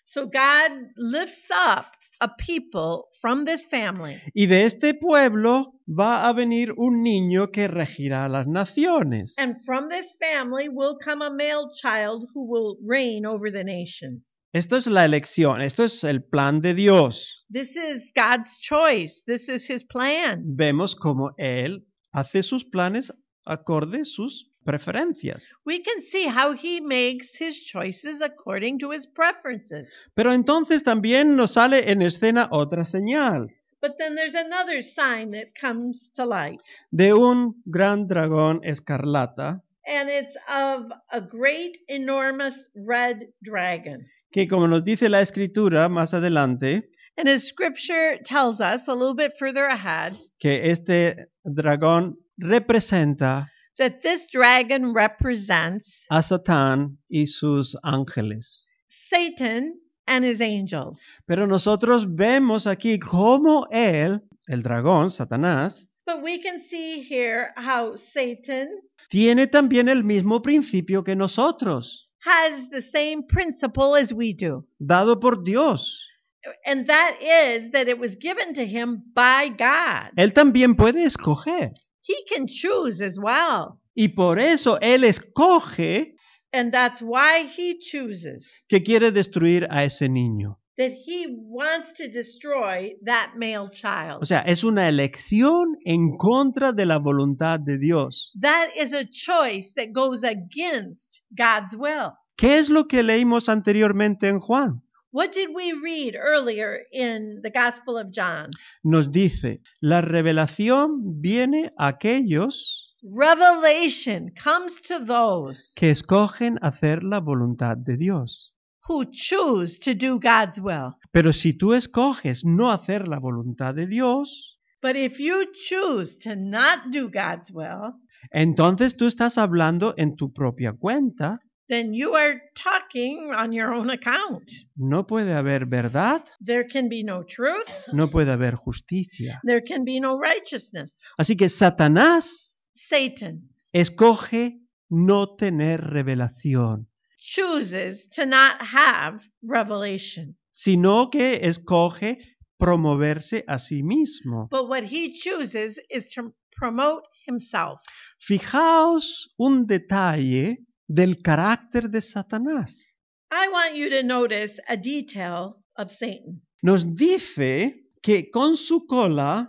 So God lifts up a people from this family. Y de este pueblo va a venir un niño que regirá las naciones. And from this family will come a male child who will reign over the nations. Esto es la elección, esto es el plan de Dios. This is God's choice. This is his plan. Vemos cómo Él hace sus planes acorde sus preferencias. We can see how he makes his choices according to his preferences. Pero entonces también nos sale en escena otra señal But then there's another sign that comes to light. de un gran dragón escarlata And it's of a great, enormous red dragon. que, como nos dice la escritura más adelante, And as scripture tells us a little bit further ahead, que este dragón representa that this dragon represents a Satán y sus ángeles. Satan and his angels. Pero nosotros vemos aquí cómo él, el dragón, Satanás, But we can see here how Satan tiene también el mismo principio que nosotros, has the same principle as we do. dado por Dios. And that is that it was given to him by God. Él también puede escoger. He can choose as well. Y por eso él escoge And that's why he chooses que quiere destruir a ese niño. that he wants to destroy that male child. O sea, es una elección en contra de la voluntad de Dios. That is a choice that goes against God's will. ¿Qué es lo que leímos anteriormente en Juan? What did we read earlier in the Gospel of John? Nos dice, la revelación viene a aquellos Revelation comes to those que escogen hacer la voluntad de Dios. who choose to do God's will. Pero si tú escoges no hacer la voluntad de Dios, But if you choose to not do God's will, entonces tú estás hablando en tu propia cuenta. then you are talking on your own account. No puede haber verdad, There can be no truth. no puede haber justicia. There can be no righteousness. Así que Satanás Satan escoge no tener revelación, chooses to not have revelation. sino que escoge promoverse a sí mismo. But what he chooses is to promote himself. Fijaos un detalle del carácter de Satanás. I want you to notice a detail of Satan. Nos dice que con su cola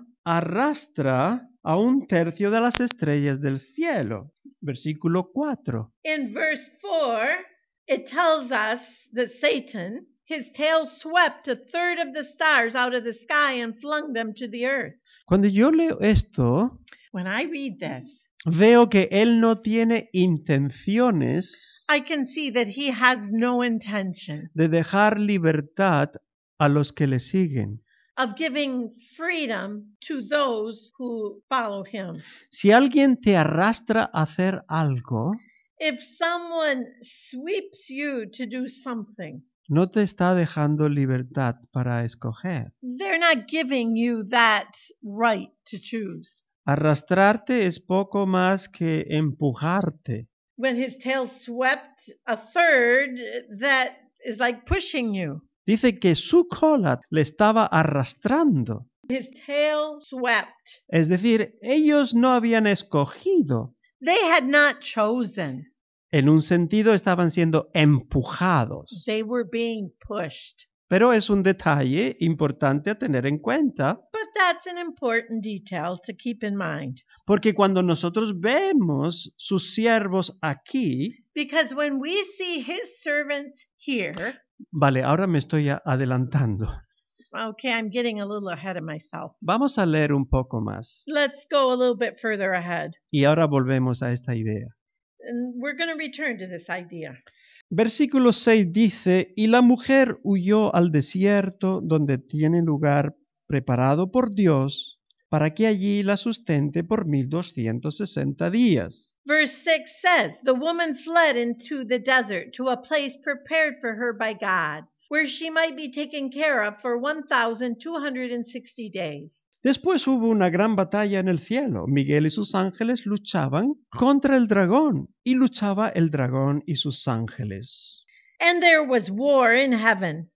arrastra a un tercio de las estrellas del cielo. Versículo cuatro. In verse four, it tells us that Satan, his tail swept a third of the stars out of the sky and flung them to the earth. Cuando yo leo esto, When I read this, veo que él no tiene intenciones I can see that he has no intention de dejar libertad a los que le siguen. of giving freedom to those who follow him. Si alguien te arrastra a hacer algo, If someone sweeps you to do something, no te está dejando libertad para escoger. they're not giving you that right to choose. Arrastrarte es poco más que empujarte. When his tail swept a third, that is like pushing you. Dice que su cola le estaba arrastrando. His tail swept. Es decir, ellos no habían escogido. They had not chosen. En un sentido estaban siendo empujados. They were being pushed. Pero es un detalle importante a tener en cuenta, But that's an important detail to keep in mind. porque cuando nosotros vemos sus siervos aquí, Because when we see his servants here, vale, ahora me estoy a- adelantando. okay, I'm getting a little ahead of myself. Vamos a leer un poco más. Let's go a little bit further ahead. Y ahora volvemos a esta idea. And we're going to return to this idea. Versículo seis dice, y la mujer huyó al desierto donde tiene lugar preparado por Dios para que allí la sustente por mil doscientos sesenta días. Verse six says, the woman fled into the desert to a place prepared for her by God, where she might be taken care of for one thousand two hundred sixty days. Después hubo una gran batalla en el cielo. Miguel y sus ángeles luchaban contra el dragón, y luchaba el dragón y sus ángeles. And there was war in heaven.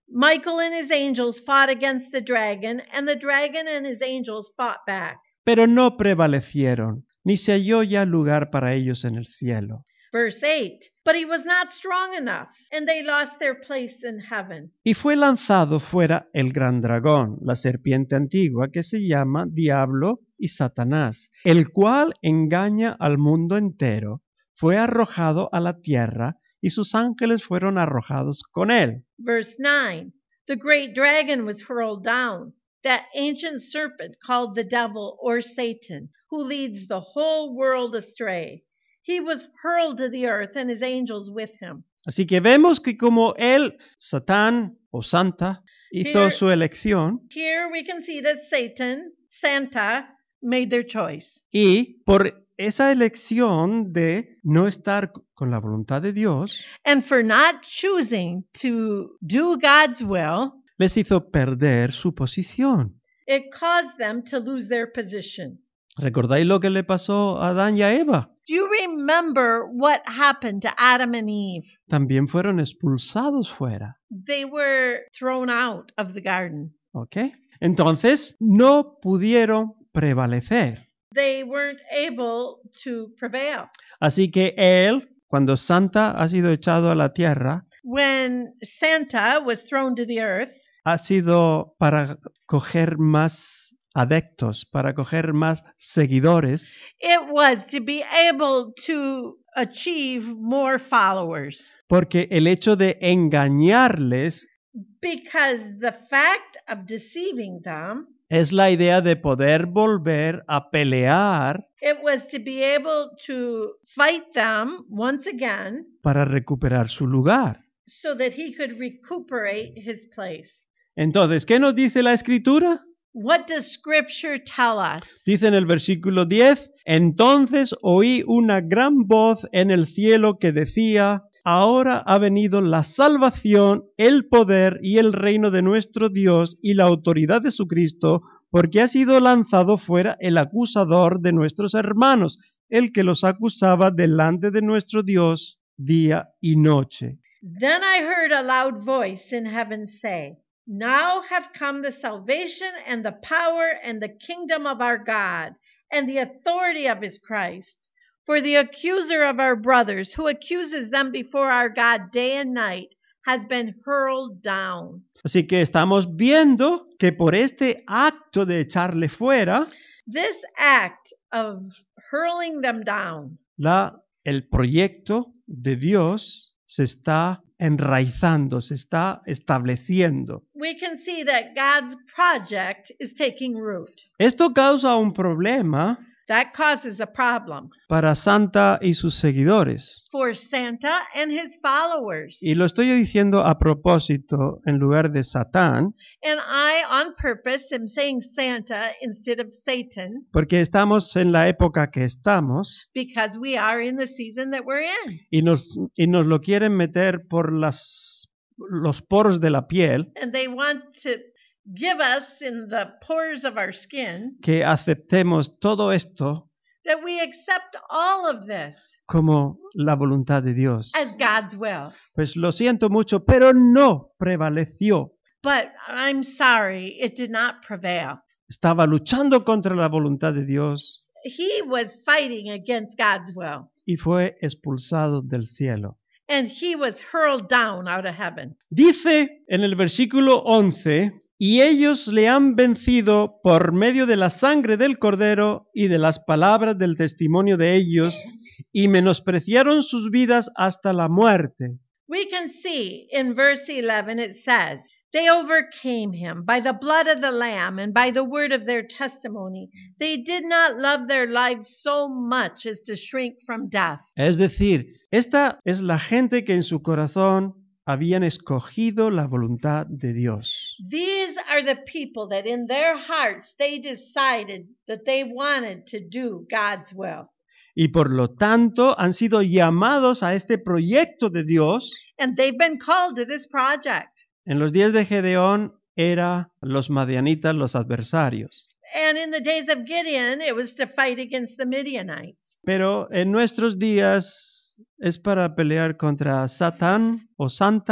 Michael and his angels fought against the dragon, and the dragon and his angels fought back. Pero no prevalecieron, ni se halló ya lugar para ellos en el cielo. Verse eight, but he was not strong enough, and they lost their place in heaven. Y fue lanzado fuera el gran dragón, la serpiente antigua, que se llama Diablo y Satanás, el cual engaña al mundo entero. Fue arrojado a la tierra, y sus ángeles fueron arrojados con él. Verse nine, the great dragon was hurled down, that ancient serpent called the devil or Satan, who leads the whole world astray. He was hurled to the earth and his angels with him. Así que vemos que como él, Satán o Santa, hizo Here- su elección, Here we can see that Satan, Santa, made their choice. y por esa elección de no estar con la voluntad de Dios, And for not choosing to do God's will, les hizo perder su posición. it caused them to lose their position. ¿Recordáis lo que le pasó a Adán y a Eva? Do you remember what happened to Adam and Eve? También fueron expulsados fuera. They were thrown out of the garden. ¿Ok? Entonces, no pudieron prevalecer. They weren't able to prevail. Así que él, cuando Santa ha sido echado a la tierra, When Santa was thrown to the earth, ha sido para coger más adeptos, para coger más seguidores, it was to be able to achieve more followers. porque el hecho de engañarles Because the fact of deceiving them, es la idea de poder volver a pelear it was to be able to fight them once again para recuperar su lugar. so that he could recuperate his place. Entonces, ¿qué nos dice la Escritura? What does Scripture tell us? Dice en el versículo diez, entonces oí una gran voz en el cielo que decía, ahora ha venido la salvación, el poder y el reino de nuestro Dios y la autoridad de su Cristo, porque ha sido lanzado fuera el acusador de nuestros hermanos, el que los acusaba delante de nuestro Dios día y noche. Then I heard a loud voice in heaven say, now have come the salvation and the power and the kingdom of our God and the authority of his Christ. For the accuser of our brothers, who accuses them before our God day and night, has been hurled down. Así que estamos viendo que por este acto de echarle fuera, This act of hurling them down, la, el proyecto de Dios se está enraizando, se está estableciendo. we can see that God's project is taking root. Esto causa un problema That causes a problem para Santa y sus seguidores. for Santa and his followers. Y lo estoy diciendo a propósito en lugar de Satán, And I, on purpose, am saying Santa instead of Satan porque estamos en la época que estamos because we are in the season that we're in. y nos, y nos lo quieren meter por las, los poros de la piel, And they want to give us in the pores of our skin que aceptemos todo esto that we accept all of this como la voluntad de Dios. as God's will. Pues lo siento mucho, pero no prevaleció. But I'm sorry, it did not prevail. Estaba luchando contra la voluntad de Dios He was fighting against God's will, y fue expulsado del cielo. and he was hurled down out of heaven. Dice en el versículo once, y ellos le han vencido por medio de la sangre del Cordero y de las palabras del testimonio de ellos, y menospreciaron sus vidas hasta la muerte. We can see in verse eleven it says, they overcame him by the blood of the Lamb and by the word of their testimony. They did not love their lives so much as to shrink from death. Es decir, esta es la gente que en su corazón habían escogido la voluntad de Dios. These are the people that in their hearts they decided that they wanted to do God's will. Y por lo tanto han sido llamados a este proyecto de Dios. And they've been called to this project. En los días de Gedeón era los madianitas los adversarios. And in the days of Gideon, it was to fight against the Midianites. Pero en nuestros días es para pelear contra Satán o Santa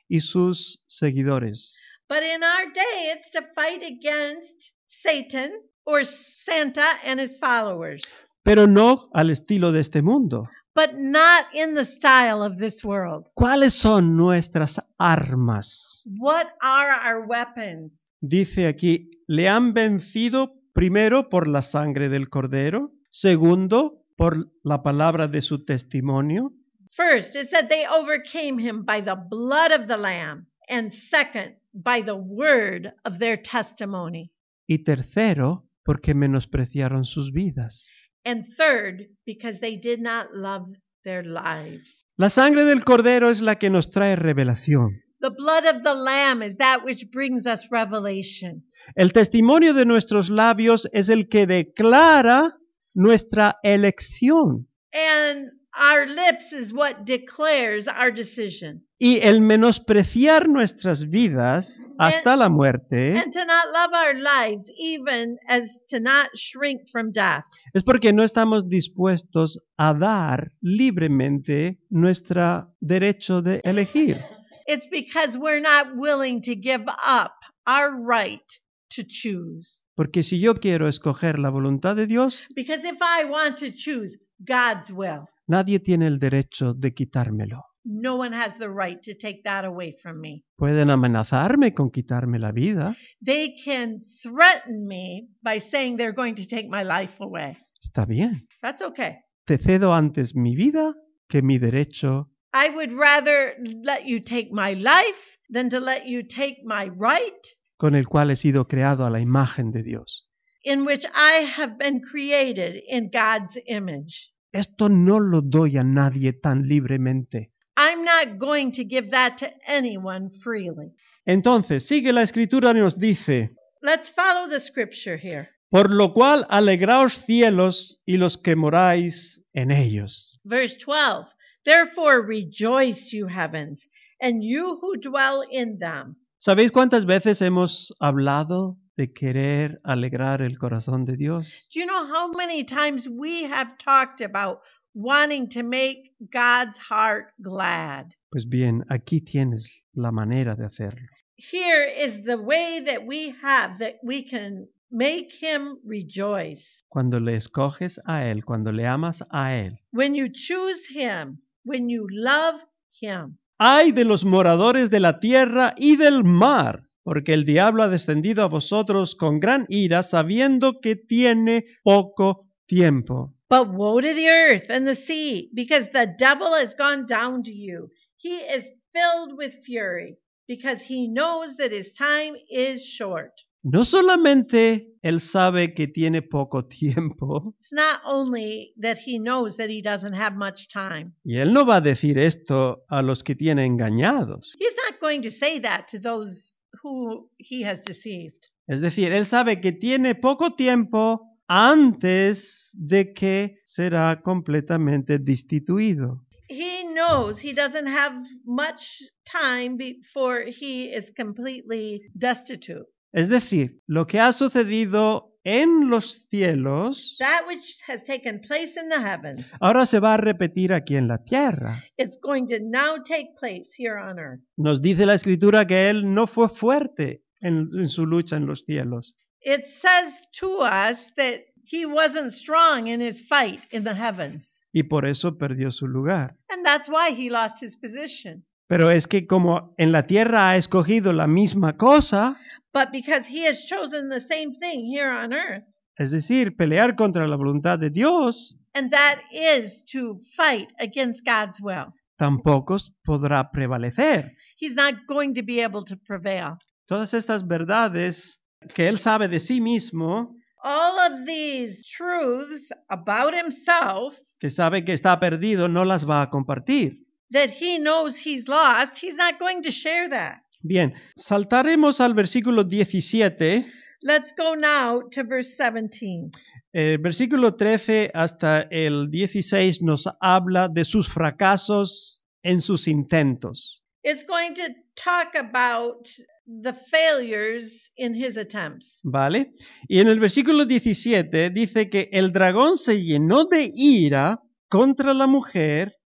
y sus seguidores. But in our day, it's to fight against Satan or Santa and his followers, Pero no al estilo de este mundo. but not in the style of this world. ¿Cuáles son nuestras armas? What are our weapons? Dice aquí, le han vencido primero por la sangre del cordero, segundo por la palabra de su testimonio, First, it said they overcame him by the blood of the Lamb, and second, by the word of their testimony, y tercero porque menospreciaron sus vidas. and third, because they did not love their lives. La sangre del cordero es la que nos trae revelación. The blood of the Lamb is that which brings us revelation. El testimonio de nuestros labios es el que declara nuestra elección. And our lips is what declares our decision. Y el menospreciar nuestras vidas hasta la muerte And to not love our lives, even as to not shrink from death. es porque no estamos dispuestos a dar libremente nuestro derecho de elegir. It's because we're not willing to give up our right to choose. Porque si yo quiero escoger la voluntad de Dios, Because if I want to choose God's will, nadie tiene el derecho de quitármelo. no one has the right to take that away from me. Pueden amenazarme con quitarme la vida. They can threaten me by saying they're going to take my life away. Está bien. That's okay. Te cedo antes mi vida que mi derecho. I would rather let you take my life than to let you take my right, con el cual he sido creado a la imagen de Dios. in which I have been created in God's image. Esto no lo doy a nadie tan libremente. I'm not going to give that to anyone freely. Entonces, sigue la escritura y nos dice, Let's follow the scripture here. por lo cual alegraos cielos y los que moráis en ellos. Verse twelve. Therefore rejoice, you heavens, and you who dwell in them. ¿Sabéis cuántas veces hemos hablado de querer alegrar el corazón de Dios? Do you know how many times we have talked about wanting to make God's heart glad? Pues bien, aquí tienes la manera de hacerlo. Here is the way that we have that we can make him rejoice. Cuando le escoges a Él, cuando le amas a Él. When you choose him, when you love him. ¡Ay de los moradores de la tierra y del mar! Porque el diablo ha descendido a vosotros con gran ira, sabiendo que tiene poco tiempo. But woe to the earth and the sea, because the devil has gone down to you. He is filled with fury, because he knows that his time is short. No solamente él sabe que tiene poco tiempo, It's not only that he knows that he doesn't have much time. y él no va a decir esto a los que tiene engañados. He's not going to say that to those who he has deceived. Es decir, él sabe que tiene poco tiempo antes de que será completamente destituido. He knows he doesn't have much time before he is completely destitute. Es decir, lo que ha sucedido en los cielos That which has taken place in the heavens, ahora se va a repetir aquí en la tierra. it's going to now take place here on earth. Nos dice la escritura que él no fue fuerte en, en su lucha en los cielos. It says to us that he wasn't strong in his fight in the heavens. Y por eso perdió su lugar. And that's why he lost his position. Pero es que como en la tierra ha escogido la misma cosa, But because he has chosen the same thing here on earth, es decir, pelear contra la voluntad de Dios, and that is to fight against God's will, tampoco podrá prevalecer. he's not going to be able to prevail. Todas estas verdades que él sabe de sí mismo, All of these truths about himself que sabe que está perdido, no las va a compartir. that he knows he's lost, he's not going to share that. Bien, saltaremos al versículo diecisiete. Let's go now to verse seventeen. El versículo trece hasta el dieciséis nos habla de sus fracasos en sus intentos. It's going to talk about the failures in his attempts. ¿Vale? Y en el versículo diecisiete dice que el dragón se llenó de ira contra la mujer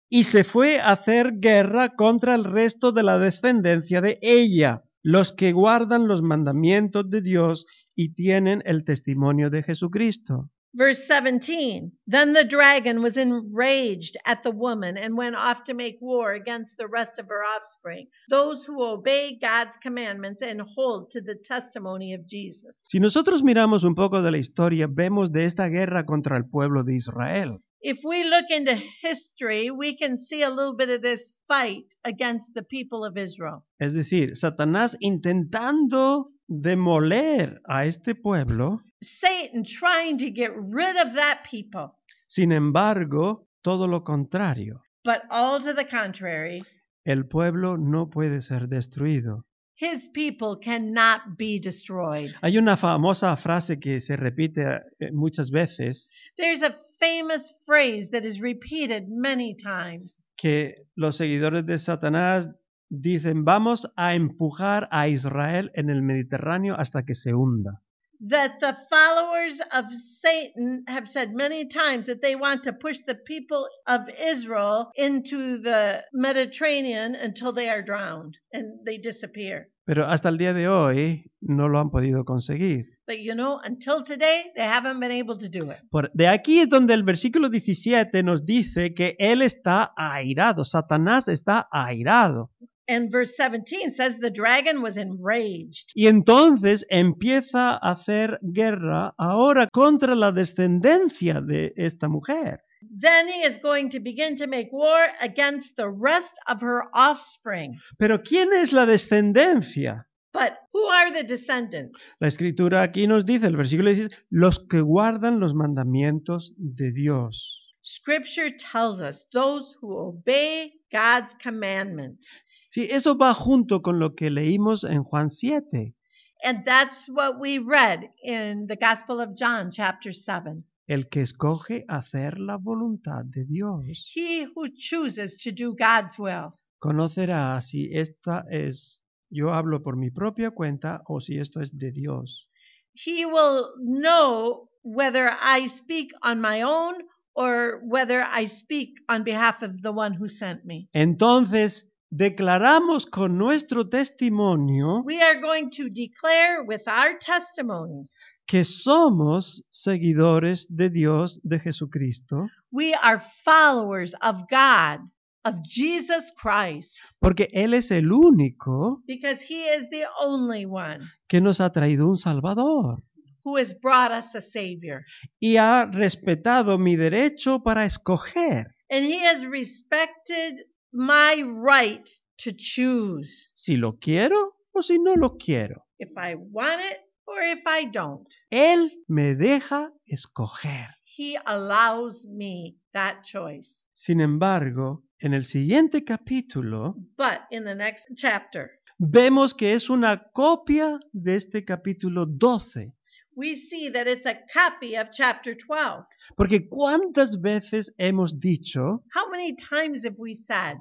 y se fue a hacer guerra contra el resto de la descendencia de ella, los que guardan los mandamientos de Dios y tienen el testimonio de Jesucristo. Verse seventeen, then the dragon was enraged at the woman and went off to make war against the rest of her offspring, those who obey God's commandments and hold to the testimony of Jesus. Si nosotros miramos un poco de la historia, vemos de esta guerra contra el pueblo de Israel. If we look into history, we can see a little bit of this fight against the people of Israel. Es decir, Satanás intentando demoler a este pueblo. Satan trying to get rid of that people. Sin embargo, todo lo contrario. But all to the contrary. El pueblo no puede ser destruido. His people cannot be destroyed. Hay una famosa frase que se repite muchas veces. There's a famous phrase that is repeated many times. Que los seguidores de Satanás dicen, vamos a empujar a Israel en el Mediterráneo hasta que se hunda. That the followers of Satan have said many times that they want to push the people of Israel into the Mediterranean until they are drowned and they disappear. Pero hasta el día de hoy no lo han podido conseguir. But you know, until today, they haven't been able to do it. Por, de aquí es donde el versículo diecisiete nos dice que él está airado, Satanás está airado. And verse seventeen says the dragon was enraged. Y entonces empieza a hacer guerra ahora contra la descendencia de esta mujer. Then he is going to begin to make war against the rest of her offspring. Pero ¿quién es la descendencia? But who are the descendants? La escritura aquí nos dice, el versículo dice, los que guardan los mandamientos de Dios. Scripture tells us those who obey God's commandments. Sí, eso va junto con lo que leímos en Juan siete. And that's what we read in the Gospel of John, chapter seven. El que escoge hacer la voluntad de Dios. He who chooses to do God's will. Conocerá si esta es, yo hablo por mi propia cuenta o si esto es de Dios. He will know whether I speak on my own or whether I speak on behalf of the one who sent me. Entonces, declaramos con nuestro testimonio We are going to declare with our testimony que somos seguidores de Dios, de Jesucristo, we are followers of God, of Jesus Christ, porque Él es el único because He is the only one que nos ha traído un Salvador who has brought us a Savior. y ha respetado mi derecho para escoger And He has respected my right to choose si lo quiero o si no lo quiero. if I want it or if I don't. Él me deja escoger. He allows me that choice. Sin embargo, en el siguiente capítulo But in the next chapter, vemos que es una copia de este capítulo doce. we see that it's a copy of chapter twelve. Porque ¿cuántas veces hemos dicho, How many times have we said,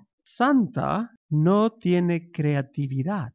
Santa no tiene creatividad?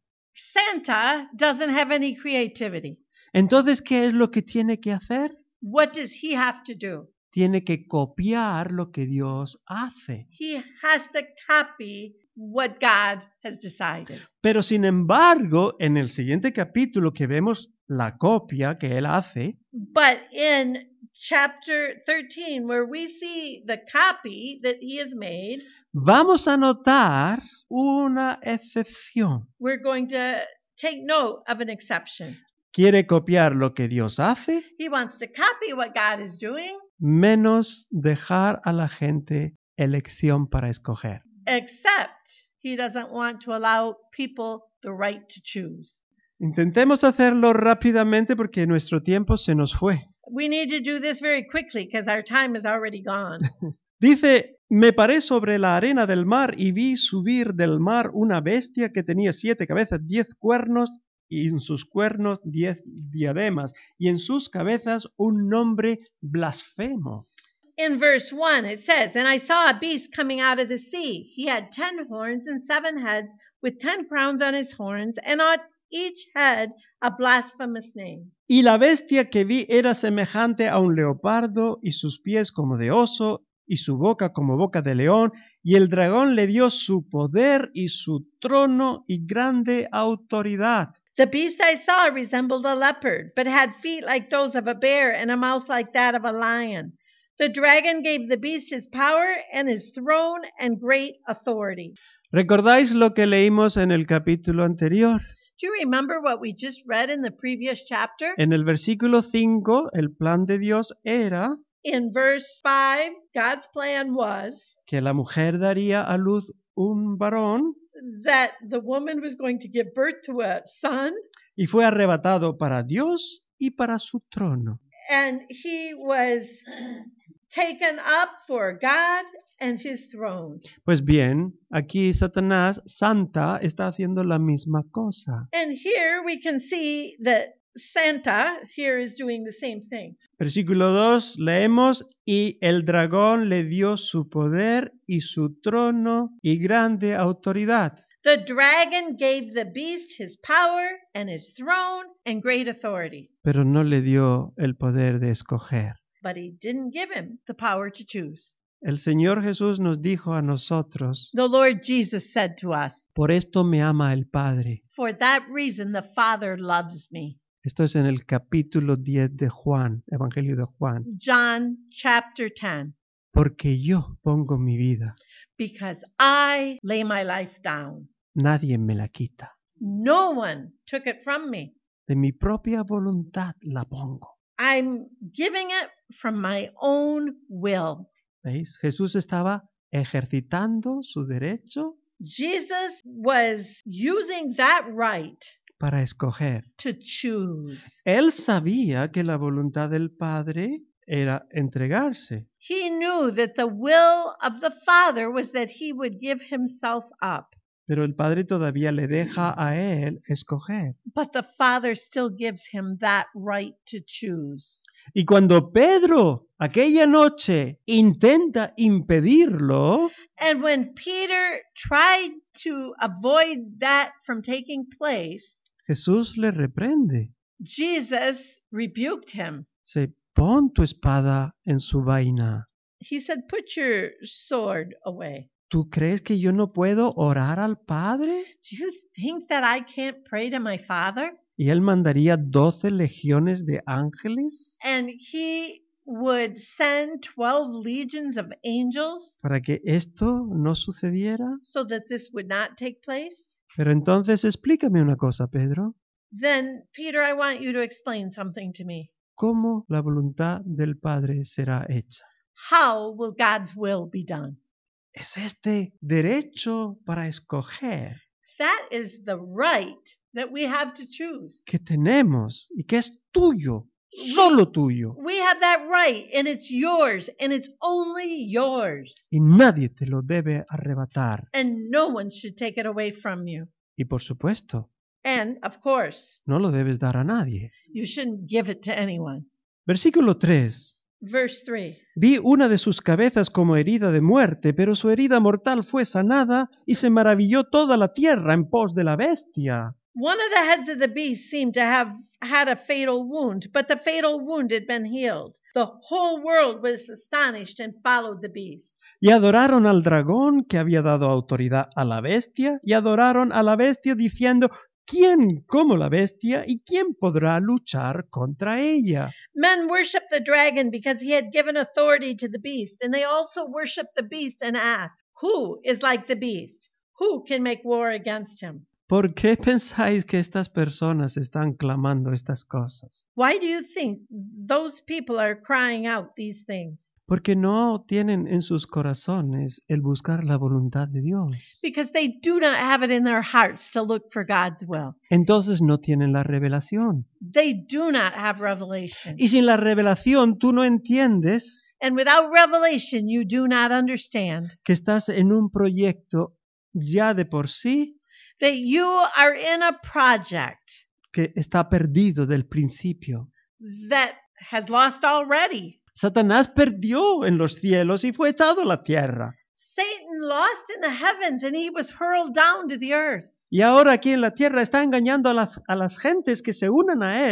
Santa doesn't have any creativity? Entonces, ¿qué es lo que tiene que hacer? What does he have to do? Tiene que copiar lo que Dios hace. He has to copy what God has decided. Pero sin embargo, en el siguiente capítulo que vemos la copia que él hace, But in chapter thirteen, where we see the copy that he has made, vamos a notar una excepción. we're going to take note of an exception. Quiere copiar lo que Dios hace, He wants to copy what God is doing, menos dejar a la gente elección para escoger. except he doesn't want to allow people the right to choose. Intentemos hacerlo rápidamente porque nuestro tiempo se nos fue. We need to do this very quickly because our time is already gone. Dice, me paré sobre la arena del mar y vi subir del mar una bestia que tenía siete cabezas, diez cuernos y en sus cuernos diez diademas y en sus cabezas un nombre blasfemo. In verse one, it says, And I saw a beast coming out of the sea. He had ten horns and seven heads, with ten crowns on his horns, and on each head a blasphemous name. Y la bestia que vi era semejante a un leopardo y sus pies como de oso y su boca como boca de león, y el dragón le dio su poder y su trono y grande autoridad. The beast I saw resembled a leopard, but had feet like those of a bear and a mouth like that of a lion. The dragon gave the beast his power and his throne and great authority. ¿Recordáis lo que leímos en el capítulo anterior? Do you remember what we just read in the previous chapter? En el versículo cinco, el plan de Dios era In verse five, God's plan was que la mujer daría a luz un varón that the woman was going to give birth to a son, y fue arrebatado para Dios y para su trono. and he was taken up for God and his throne. Pues bien, aquí Satanás, Santa, está haciendo la misma cosa. And here we can see that Santa here is doing the same thing. Versículo dos, leemos, y el dragón le dio su poder y su trono y grande autoridad. The dragon gave the beast his power and his throne and great authority, Pero no le dio el poder de escoger. but he didn't give him the power to choose. El Señor Jesús nos dijo a nosotros, The Lord Jesus said to us, por esto me ama el Padre. "For that reason the Father loves me." Esto es en el capítulo diez de Juan, Evangelio de Juan. John chapter ten. Porque yo pongo mi vida, Because I lay my life down. nadie me la quita. No one took it from me. De mi propia voluntad la pongo. I'm giving it from my own will. ¿Veis? Jesús estaba ejercitando su derecho Jesus was using that right para escoger. to choose. Él sabía que la voluntad del Padre era entregarse, He knew that the will of the Father was that he would give himself up. pero el Padre todavía le deja a él escoger. But the Father still gives him that right to choose. Y cuando Pedro aquella noche intenta impedirlo, And when Peter tried to avoid that from taking place, Jesús le reprende. Jesus rebuked him. Se pon tu espada en su vaina. He said, "Put your sword away." ¿Tú crees que yo no puedo orar al Padre? Do you think that I can't pray to my Father? ¿Y él mandaría doce legiones de ángeles And he would send twelve legions of angels para que esto no sucediera? so that this would not take place? Pero entonces explícame una cosa, Pedro. Then, Peter, I want you to explain something to me. ¿Cómo la voluntad del Padre será hecha? How will God's will be done? Es este derecho para escoger That is the right that we have to choose. que tenemos y que es tuyo, solo tuyo, We have that right, and it's yours, and it's only yours. y nadie te lo debe arrebatar. And no one should take it away from you. Y por supuesto, And, of course, no lo debes dar a nadie. you shouldn't give it to anyone. Versículo tres. Verse three. Vi una de sus cabezas como herida de muerte, pero su herida mortal fue sanada y se maravilló toda la tierra en pos de la bestia. One of the heads of the beast seemed to have had a fatal wound, but the fatal wound had been healed. The whole world was astonished and followed the beast. Y adoraron al dragón que había dado autoridad a la bestia, y adoraron a la bestia diciendo, ¿quién como la bestia y quién podrá luchar contra ella? Men worshiped the dragon because he had given authority to the beast, and they also worshiped the beast and asked, "Who is like the beast? Who can make war against him?" ¿Por qué pensáis que estas personas están clamando estas cosas? Why do you think those people are crying out these things? Porque no tienen en sus corazones el buscar la voluntad de Dios. Because they do not have it in their hearts to look for God's will. Entonces no tienen la revelación. They do not have revelation. Y sin la revelación tú no entiendes And without revelation, you do not understand que estás en un proyecto ya de por sí that you are in a project que está perdido del principio. that has lost already. Satanás perdió en los cielos y fue echado a la tierra. Satan lost in the heavens and he was hurled down to the earth. Y ahora aquí en la tierra está engañando a las, a las gentes que se unan a él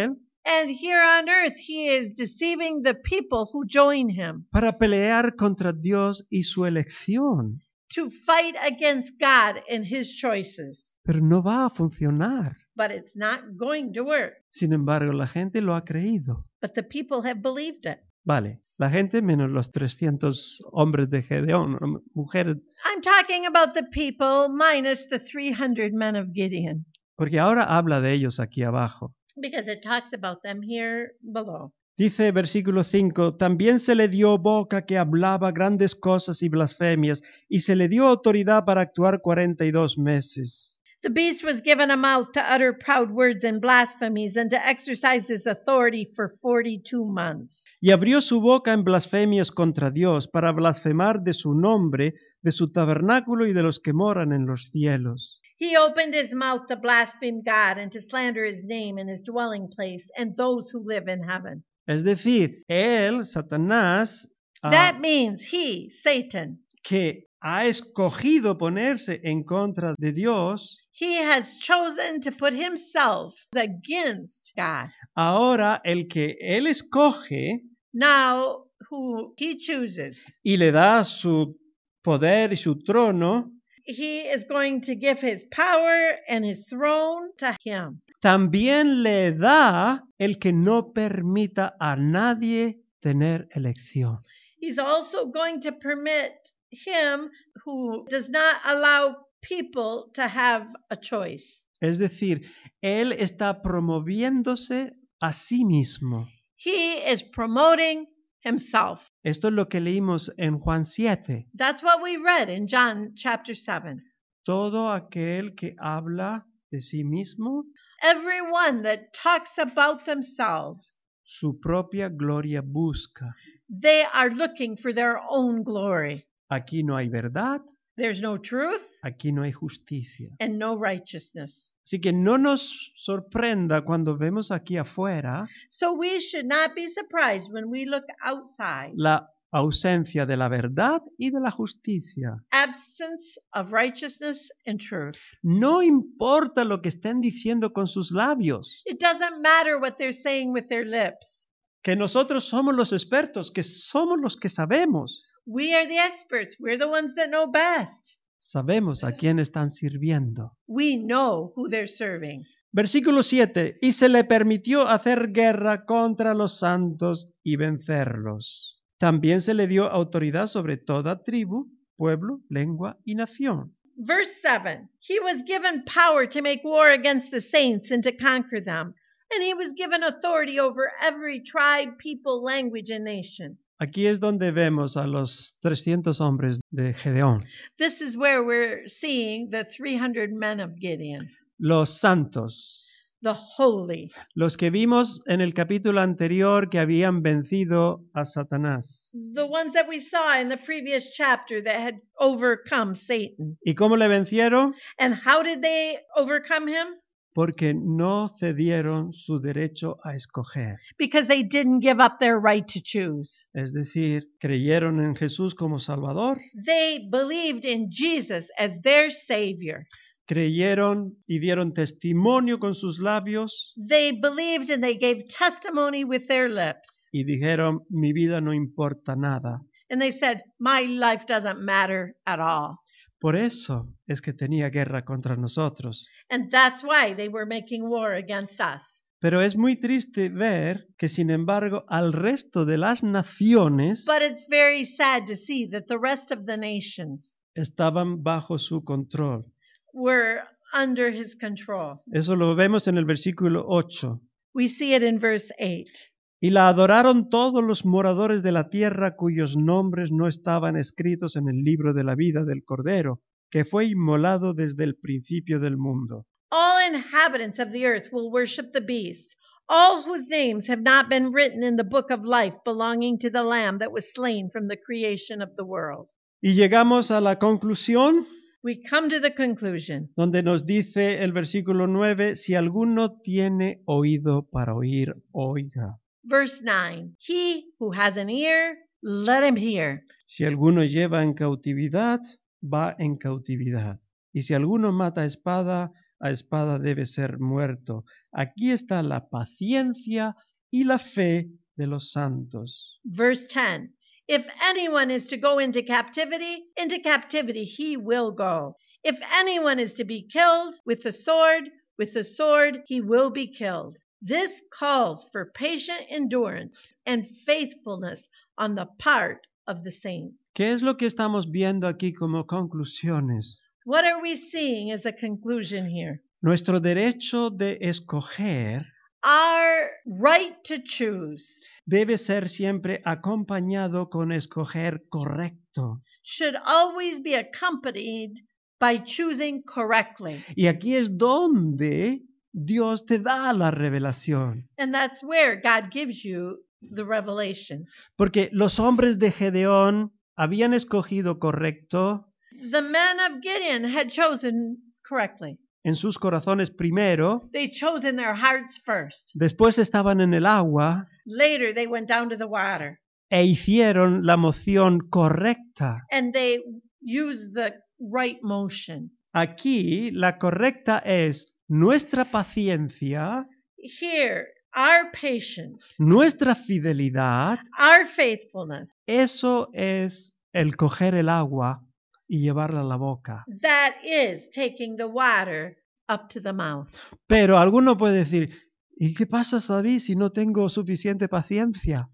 And here on earth, he is deceiving the people who join him para pelear contra Dios y su elección. to fight against God and his choices. Pero no va a funcionar. But it's not going to work. Sin embargo, la gente lo ha creído. But the people have believed it. Vale, la gente menos los trescientos hombres de Gedeón, mujeres, I'm talking about the people minus the three hundred men of Gideon, porque ahora habla de ellos aquí abajo. because it talks about them here below. Dice versículo cinco, también se le dio boca que hablaba grandes cosas y blasfemias, y se le dio autoridad para actuar cuarenta y dos meses. The beast was given a mouth to utter proud words and blasphemies and to exercise his authority for forty-two months. Y abrió su boca en blasfemias contra Dios para blasfemar de su nombre, de su tabernáculo y de los que moran en los cielos. He opened his mouth to blaspheme God and to slander his name and his dwelling place and those who live in heaven. Es decir, él, Satanás, ah, That means he, Satan, que ha escogido ponerse en contra de Dios, he has chosen to put himself against God. ahora el que él escoge Now, who he chooses, y le da su poder y su trono, he is going to give his power and his throne to him. también le da el que no permita a nadie tener elección. He's also going to permit him who does not allow people to have a choice. Es decir, él está promoviéndose a sí mismo. He is promoting himself. Esto es lo que leímos en Juan siete. That's what we read in John chapter seven. Todo aquel que habla de sí mismo, Everyone that talks about themselves, su propia gloria busca. they are looking for their own glory. Aquí no hay verdad, There's no truth aquí no hay justicia. and no righteousness. Así que no nos sorprenda cuando vemos aquí afuera So we should not be surprised when we look outside. la ausencia de la verdad y de la justicia. Absence of righteousness and truth. No importa lo que estén diciendo con sus labios, It doesn't matter what they're saying with their lips. que nosotros somos los expertos, que somos los que sabemos. We are the experts. We're the ones that know best. Sabemos a quién están sirviendo. We know who they're serving. Versículo siete. Y se le permitió hacer guerra contra los santos y vencerlos. También se le dio autoridad sobre toda tribu, pueblo, lengua y nación. Verse seven. He was given power to make war against the saints and to conquer them. And he was given authority over every tribe, people, language, and nation. Aquí es donde vemos a los trescientos hombres de Gedeón, This is where we're seeing the three hundred men of Gideon, los santos, the holy, los que vimos en el capítulo anterior que habían vencido a Satanás. the ones that we saw in the previous chapter that had overcome Satan. ¿Y cómo le vencieron? And how did they overcome him? Porque no cedieron su derecho a escoger. Because they didn't give up their right to choose. Es decir, creyeron en Jesús como Salvador, They believed in Jesus as their Savior. creyeron y dieron testimonio con sus labios They believed and they gave testimony with their lips. y dijeron, mi vida no importa nada. And they said, my life doesn't matter at all. Por eso es que tenía guerra contra nosotros. And that's why they were making war against us. Pero es muy triste ver que, sin embargo, al resto de las naciones But it's very sad to see that the rest of the nations estaban bajo su control. were under his control. Eso lo vemos en el versículo ocho. We see it in verse eight. Y la adoraron todos los moradores de la tierra cuyos nombres no estaban escritos en el libro de la vida del Cordero, que fue inmolado desde el principio del mundo. All inhabitants of the earth will worship the beast, all whose names have not been written in the book of life belonging to the Lamb that was slain from the creation of the world. Y llegamos a la conclusión, We come to the conclusion. donde nos dice el versículo nueve, si alguno tiene oído para oír, oiga. Verse nine. He who has an ear, let him hear. Si alguno lleva en cautividad, va en cautividad. Y si alguno mata a espada, a espada debe ser muerto. Aquí está la paciencia y la fe de los santos. Verse ten. If anyone is to go into captivity, into captivity he will go. If anyone is to be killed with the sword, with the sword he will be killed. This calls for patient endurance and faithfulness on the part of the saints. ¿Qué es lo que estamos viendo aquí como conclusiones? What are we seeing as a conclusion here? Nuestro derecho de escoger Our right to choose debe ser siempre acompañado con escoger correcto. should always be accompanied by choosing correctly. Y aquí es donde Dios te da la revelación. And that's where God gives you the revelation. Porque los hombres de Gedeón habían escogido correcto The men of Gideon had chosen correctly. en sus corazones primero, They chose in their hearts first. después estaban en el agua Later, they went down to the water e hicieron la moción correcta. and they used the right motion. Aquí la correcta es nuestra paciencia, Here, our patience, nuestra fidelidad. our faithfulness, Eso es el coger el agua y llevarla a la boca. that is taking the water up to the mouth. Pero alguno puede decir, ¿y qué pasa, David, si no tengo suficiente paciencia?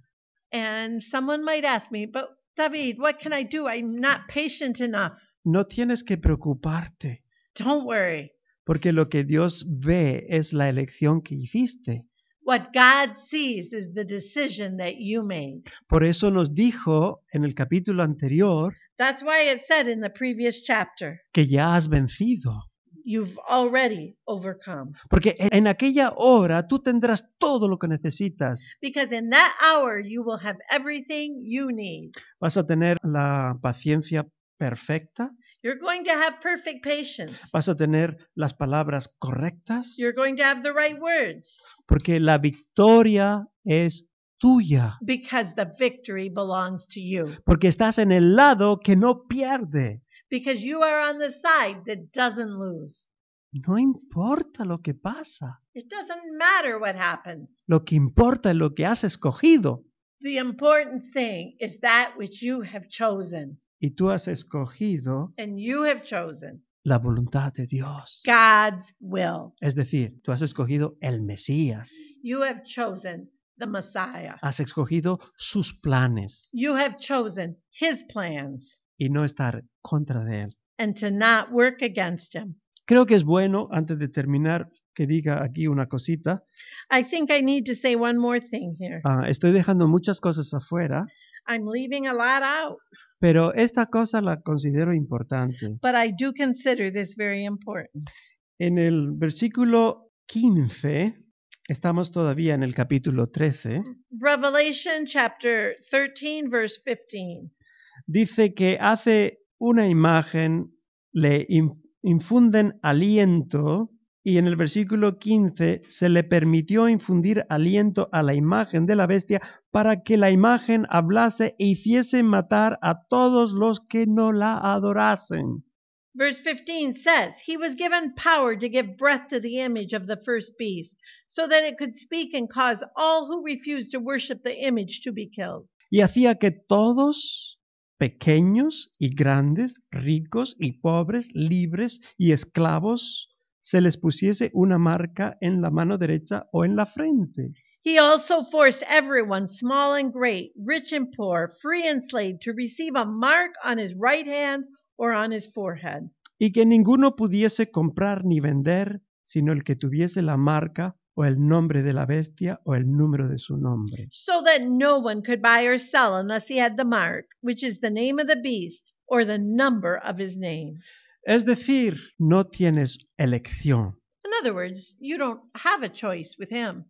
And someone might ask me, but David, what can I do? I'm not patient enough. No tienes que preocuparte, Don't worry. porque lo que Dios ve es la elección que hiciste. What God sees is the decision that you made. Por eso nos dijo en el capítulo anterior That's why it said in the previous chapter, que ya has vencido. you've already overcome. Porque en aquella hora tú tendrás todo lo que necesitas. Because in that hour, you will have everything you need. Vas a tener la paciencia perfecta, You're going to have perfect patience. vas a tener las palabras correctas, You're going to have the right words. porque la victoria es tuya, Because the victory belongs to you. porque estás en el lado que no pierde. Because you are on the side that doesn't lose. No importa lo que pasa, It doesn't matter what happens. lo que importa es lo que has escogido. The important thing is that which you have chosen. Y tú has escogido And you have chosen la voluntad de Dios. God's will. Es decir, tú has escogido el Mesías, You have chosen the Messiah. has escogido sus planes You have chosen his plans y no estar contra de él. and to not work against him. Creo que es bueno, antes de terminar, que diga aquí una cosita. I think I need to say one more thing here. Ah, estoy dejando muchas cosas afuera, I'm leaving a lot out, pero esta cosa la considero importante. but I do consider this very important. En el versículo quince, estamos todavía en el capítulo trece, Revelation chapter thirteen, verse fifteen. dice que hace una imagen, le in- infunden aliento, y en el versículo quince se le permitió infundir aliento a la imagen de la bestia para que la imagen hablase e hiciese matar a todos los que no la adorasen. Verse fifteen says, He was given power to give breath to the image of the first beast, so that it could speak and cause all who refused to worship the image to be killed. Y hacía que todos, pequeños y grandes, ricos y pobres, libres y esclavos, se les pusiese una marca en la mano derecha o en la frente. He also forced everyone, small and great, rich and poor, free and slave, to receive a mark on his right hand or on his forehead. Y que ninguno pudiese comprar ni vender, sino el que tuviese la marca o el nombre de la bestia o el número de su nombre. So that no one could buy or sell unless he had the mark, which is the name of the beast or the number of his name. Es decir, no tienes elección. In other words, you don't have a choice with him.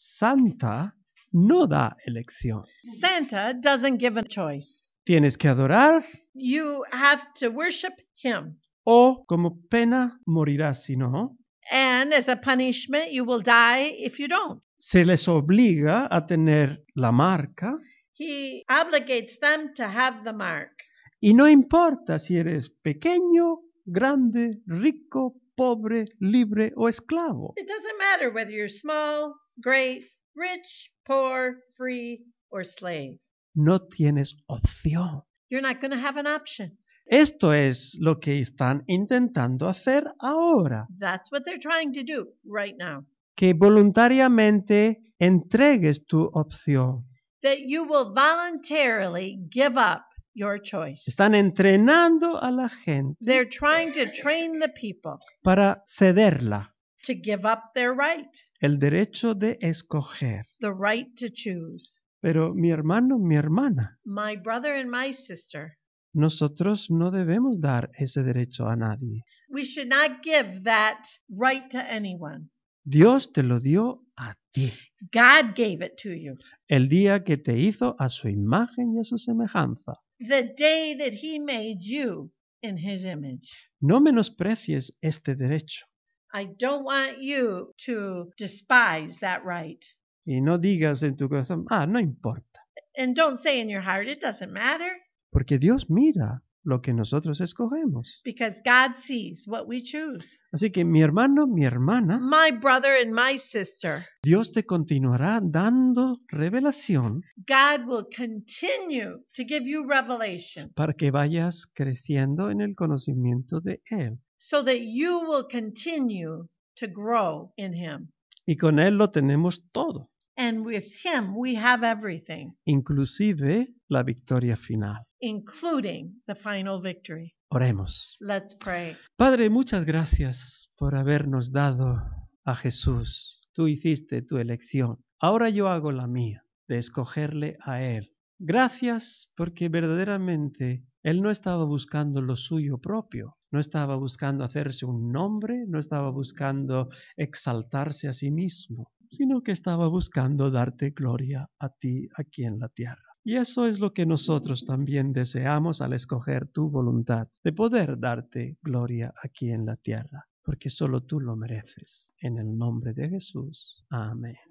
Santa no da elección. Santa doesn't give a choice. Tienes que adorar You have to worship him. o como pena morirás si no. And as a punishment, you will die if you don't. Se les obliga a tener la marca He obligates them to have the mark. y no importa si eres pequeño, grande, rico, pobre, libre o esclavo. It doesn't matter whether you're small, great, rich, poor, free, or slave. No tienes opción. You're not going to have an option. Esto es lo que están intentando hacer ahora, That's what they're trying to do right now. que voluntariamente entregues tu opción. That you will voluntarily give up your choice. Están entrenando a la gente They're trying to train the people para cederla, to give up their right, el derecho de escoger. the right to choose. Pero mi hermano, mi hermana, My brother and my sister, nosotros no debemos dar ese derecho a nadie. we should not give that right to anyone. Dios te lo dio a ti, God gave it to you. el día que te hizo a su imagen y a su semejanza. The day that he made you in his image. No menosprecies este derecho I don't want you to despise that right. y no digas en tu corazón, ah, no importa, And don't say in your heart, it doesn't matter, porque Dios mira lo que nosotros escogemos. because God sees what we choose. Así que mi hermano, mi hermana, My brother and my sister, Dios te continuará dando revelación God will continue to give you revelation para que vayas creciendo en el conocimiento de Él. so that you will continue to grow in him. Y con Él lo tenemos todo, And with him, we have everything, inclusive la victoria final. including the final victory. Oremos. Let's pray. Padre, muchas gracias por habernos dado a Jesús. Tú hiciste tu elección. Ahora yo hago la mía, de escogerle a Él. Gracias porque verdaderamente Él no estaba buscando lo suyo propio. No estaba buscando hacerse un nombre, no estaba buscando exaltarse a sí mismo, sino que estaba buscando darte gloria a ti aquí en la tierra. Y eso es lo que nosotros también deseamos al escoger tu voluntad, de poder darte gloria aquí en la tierra, porque solo tú lo mereces. En el nombre de Jesús. Amén.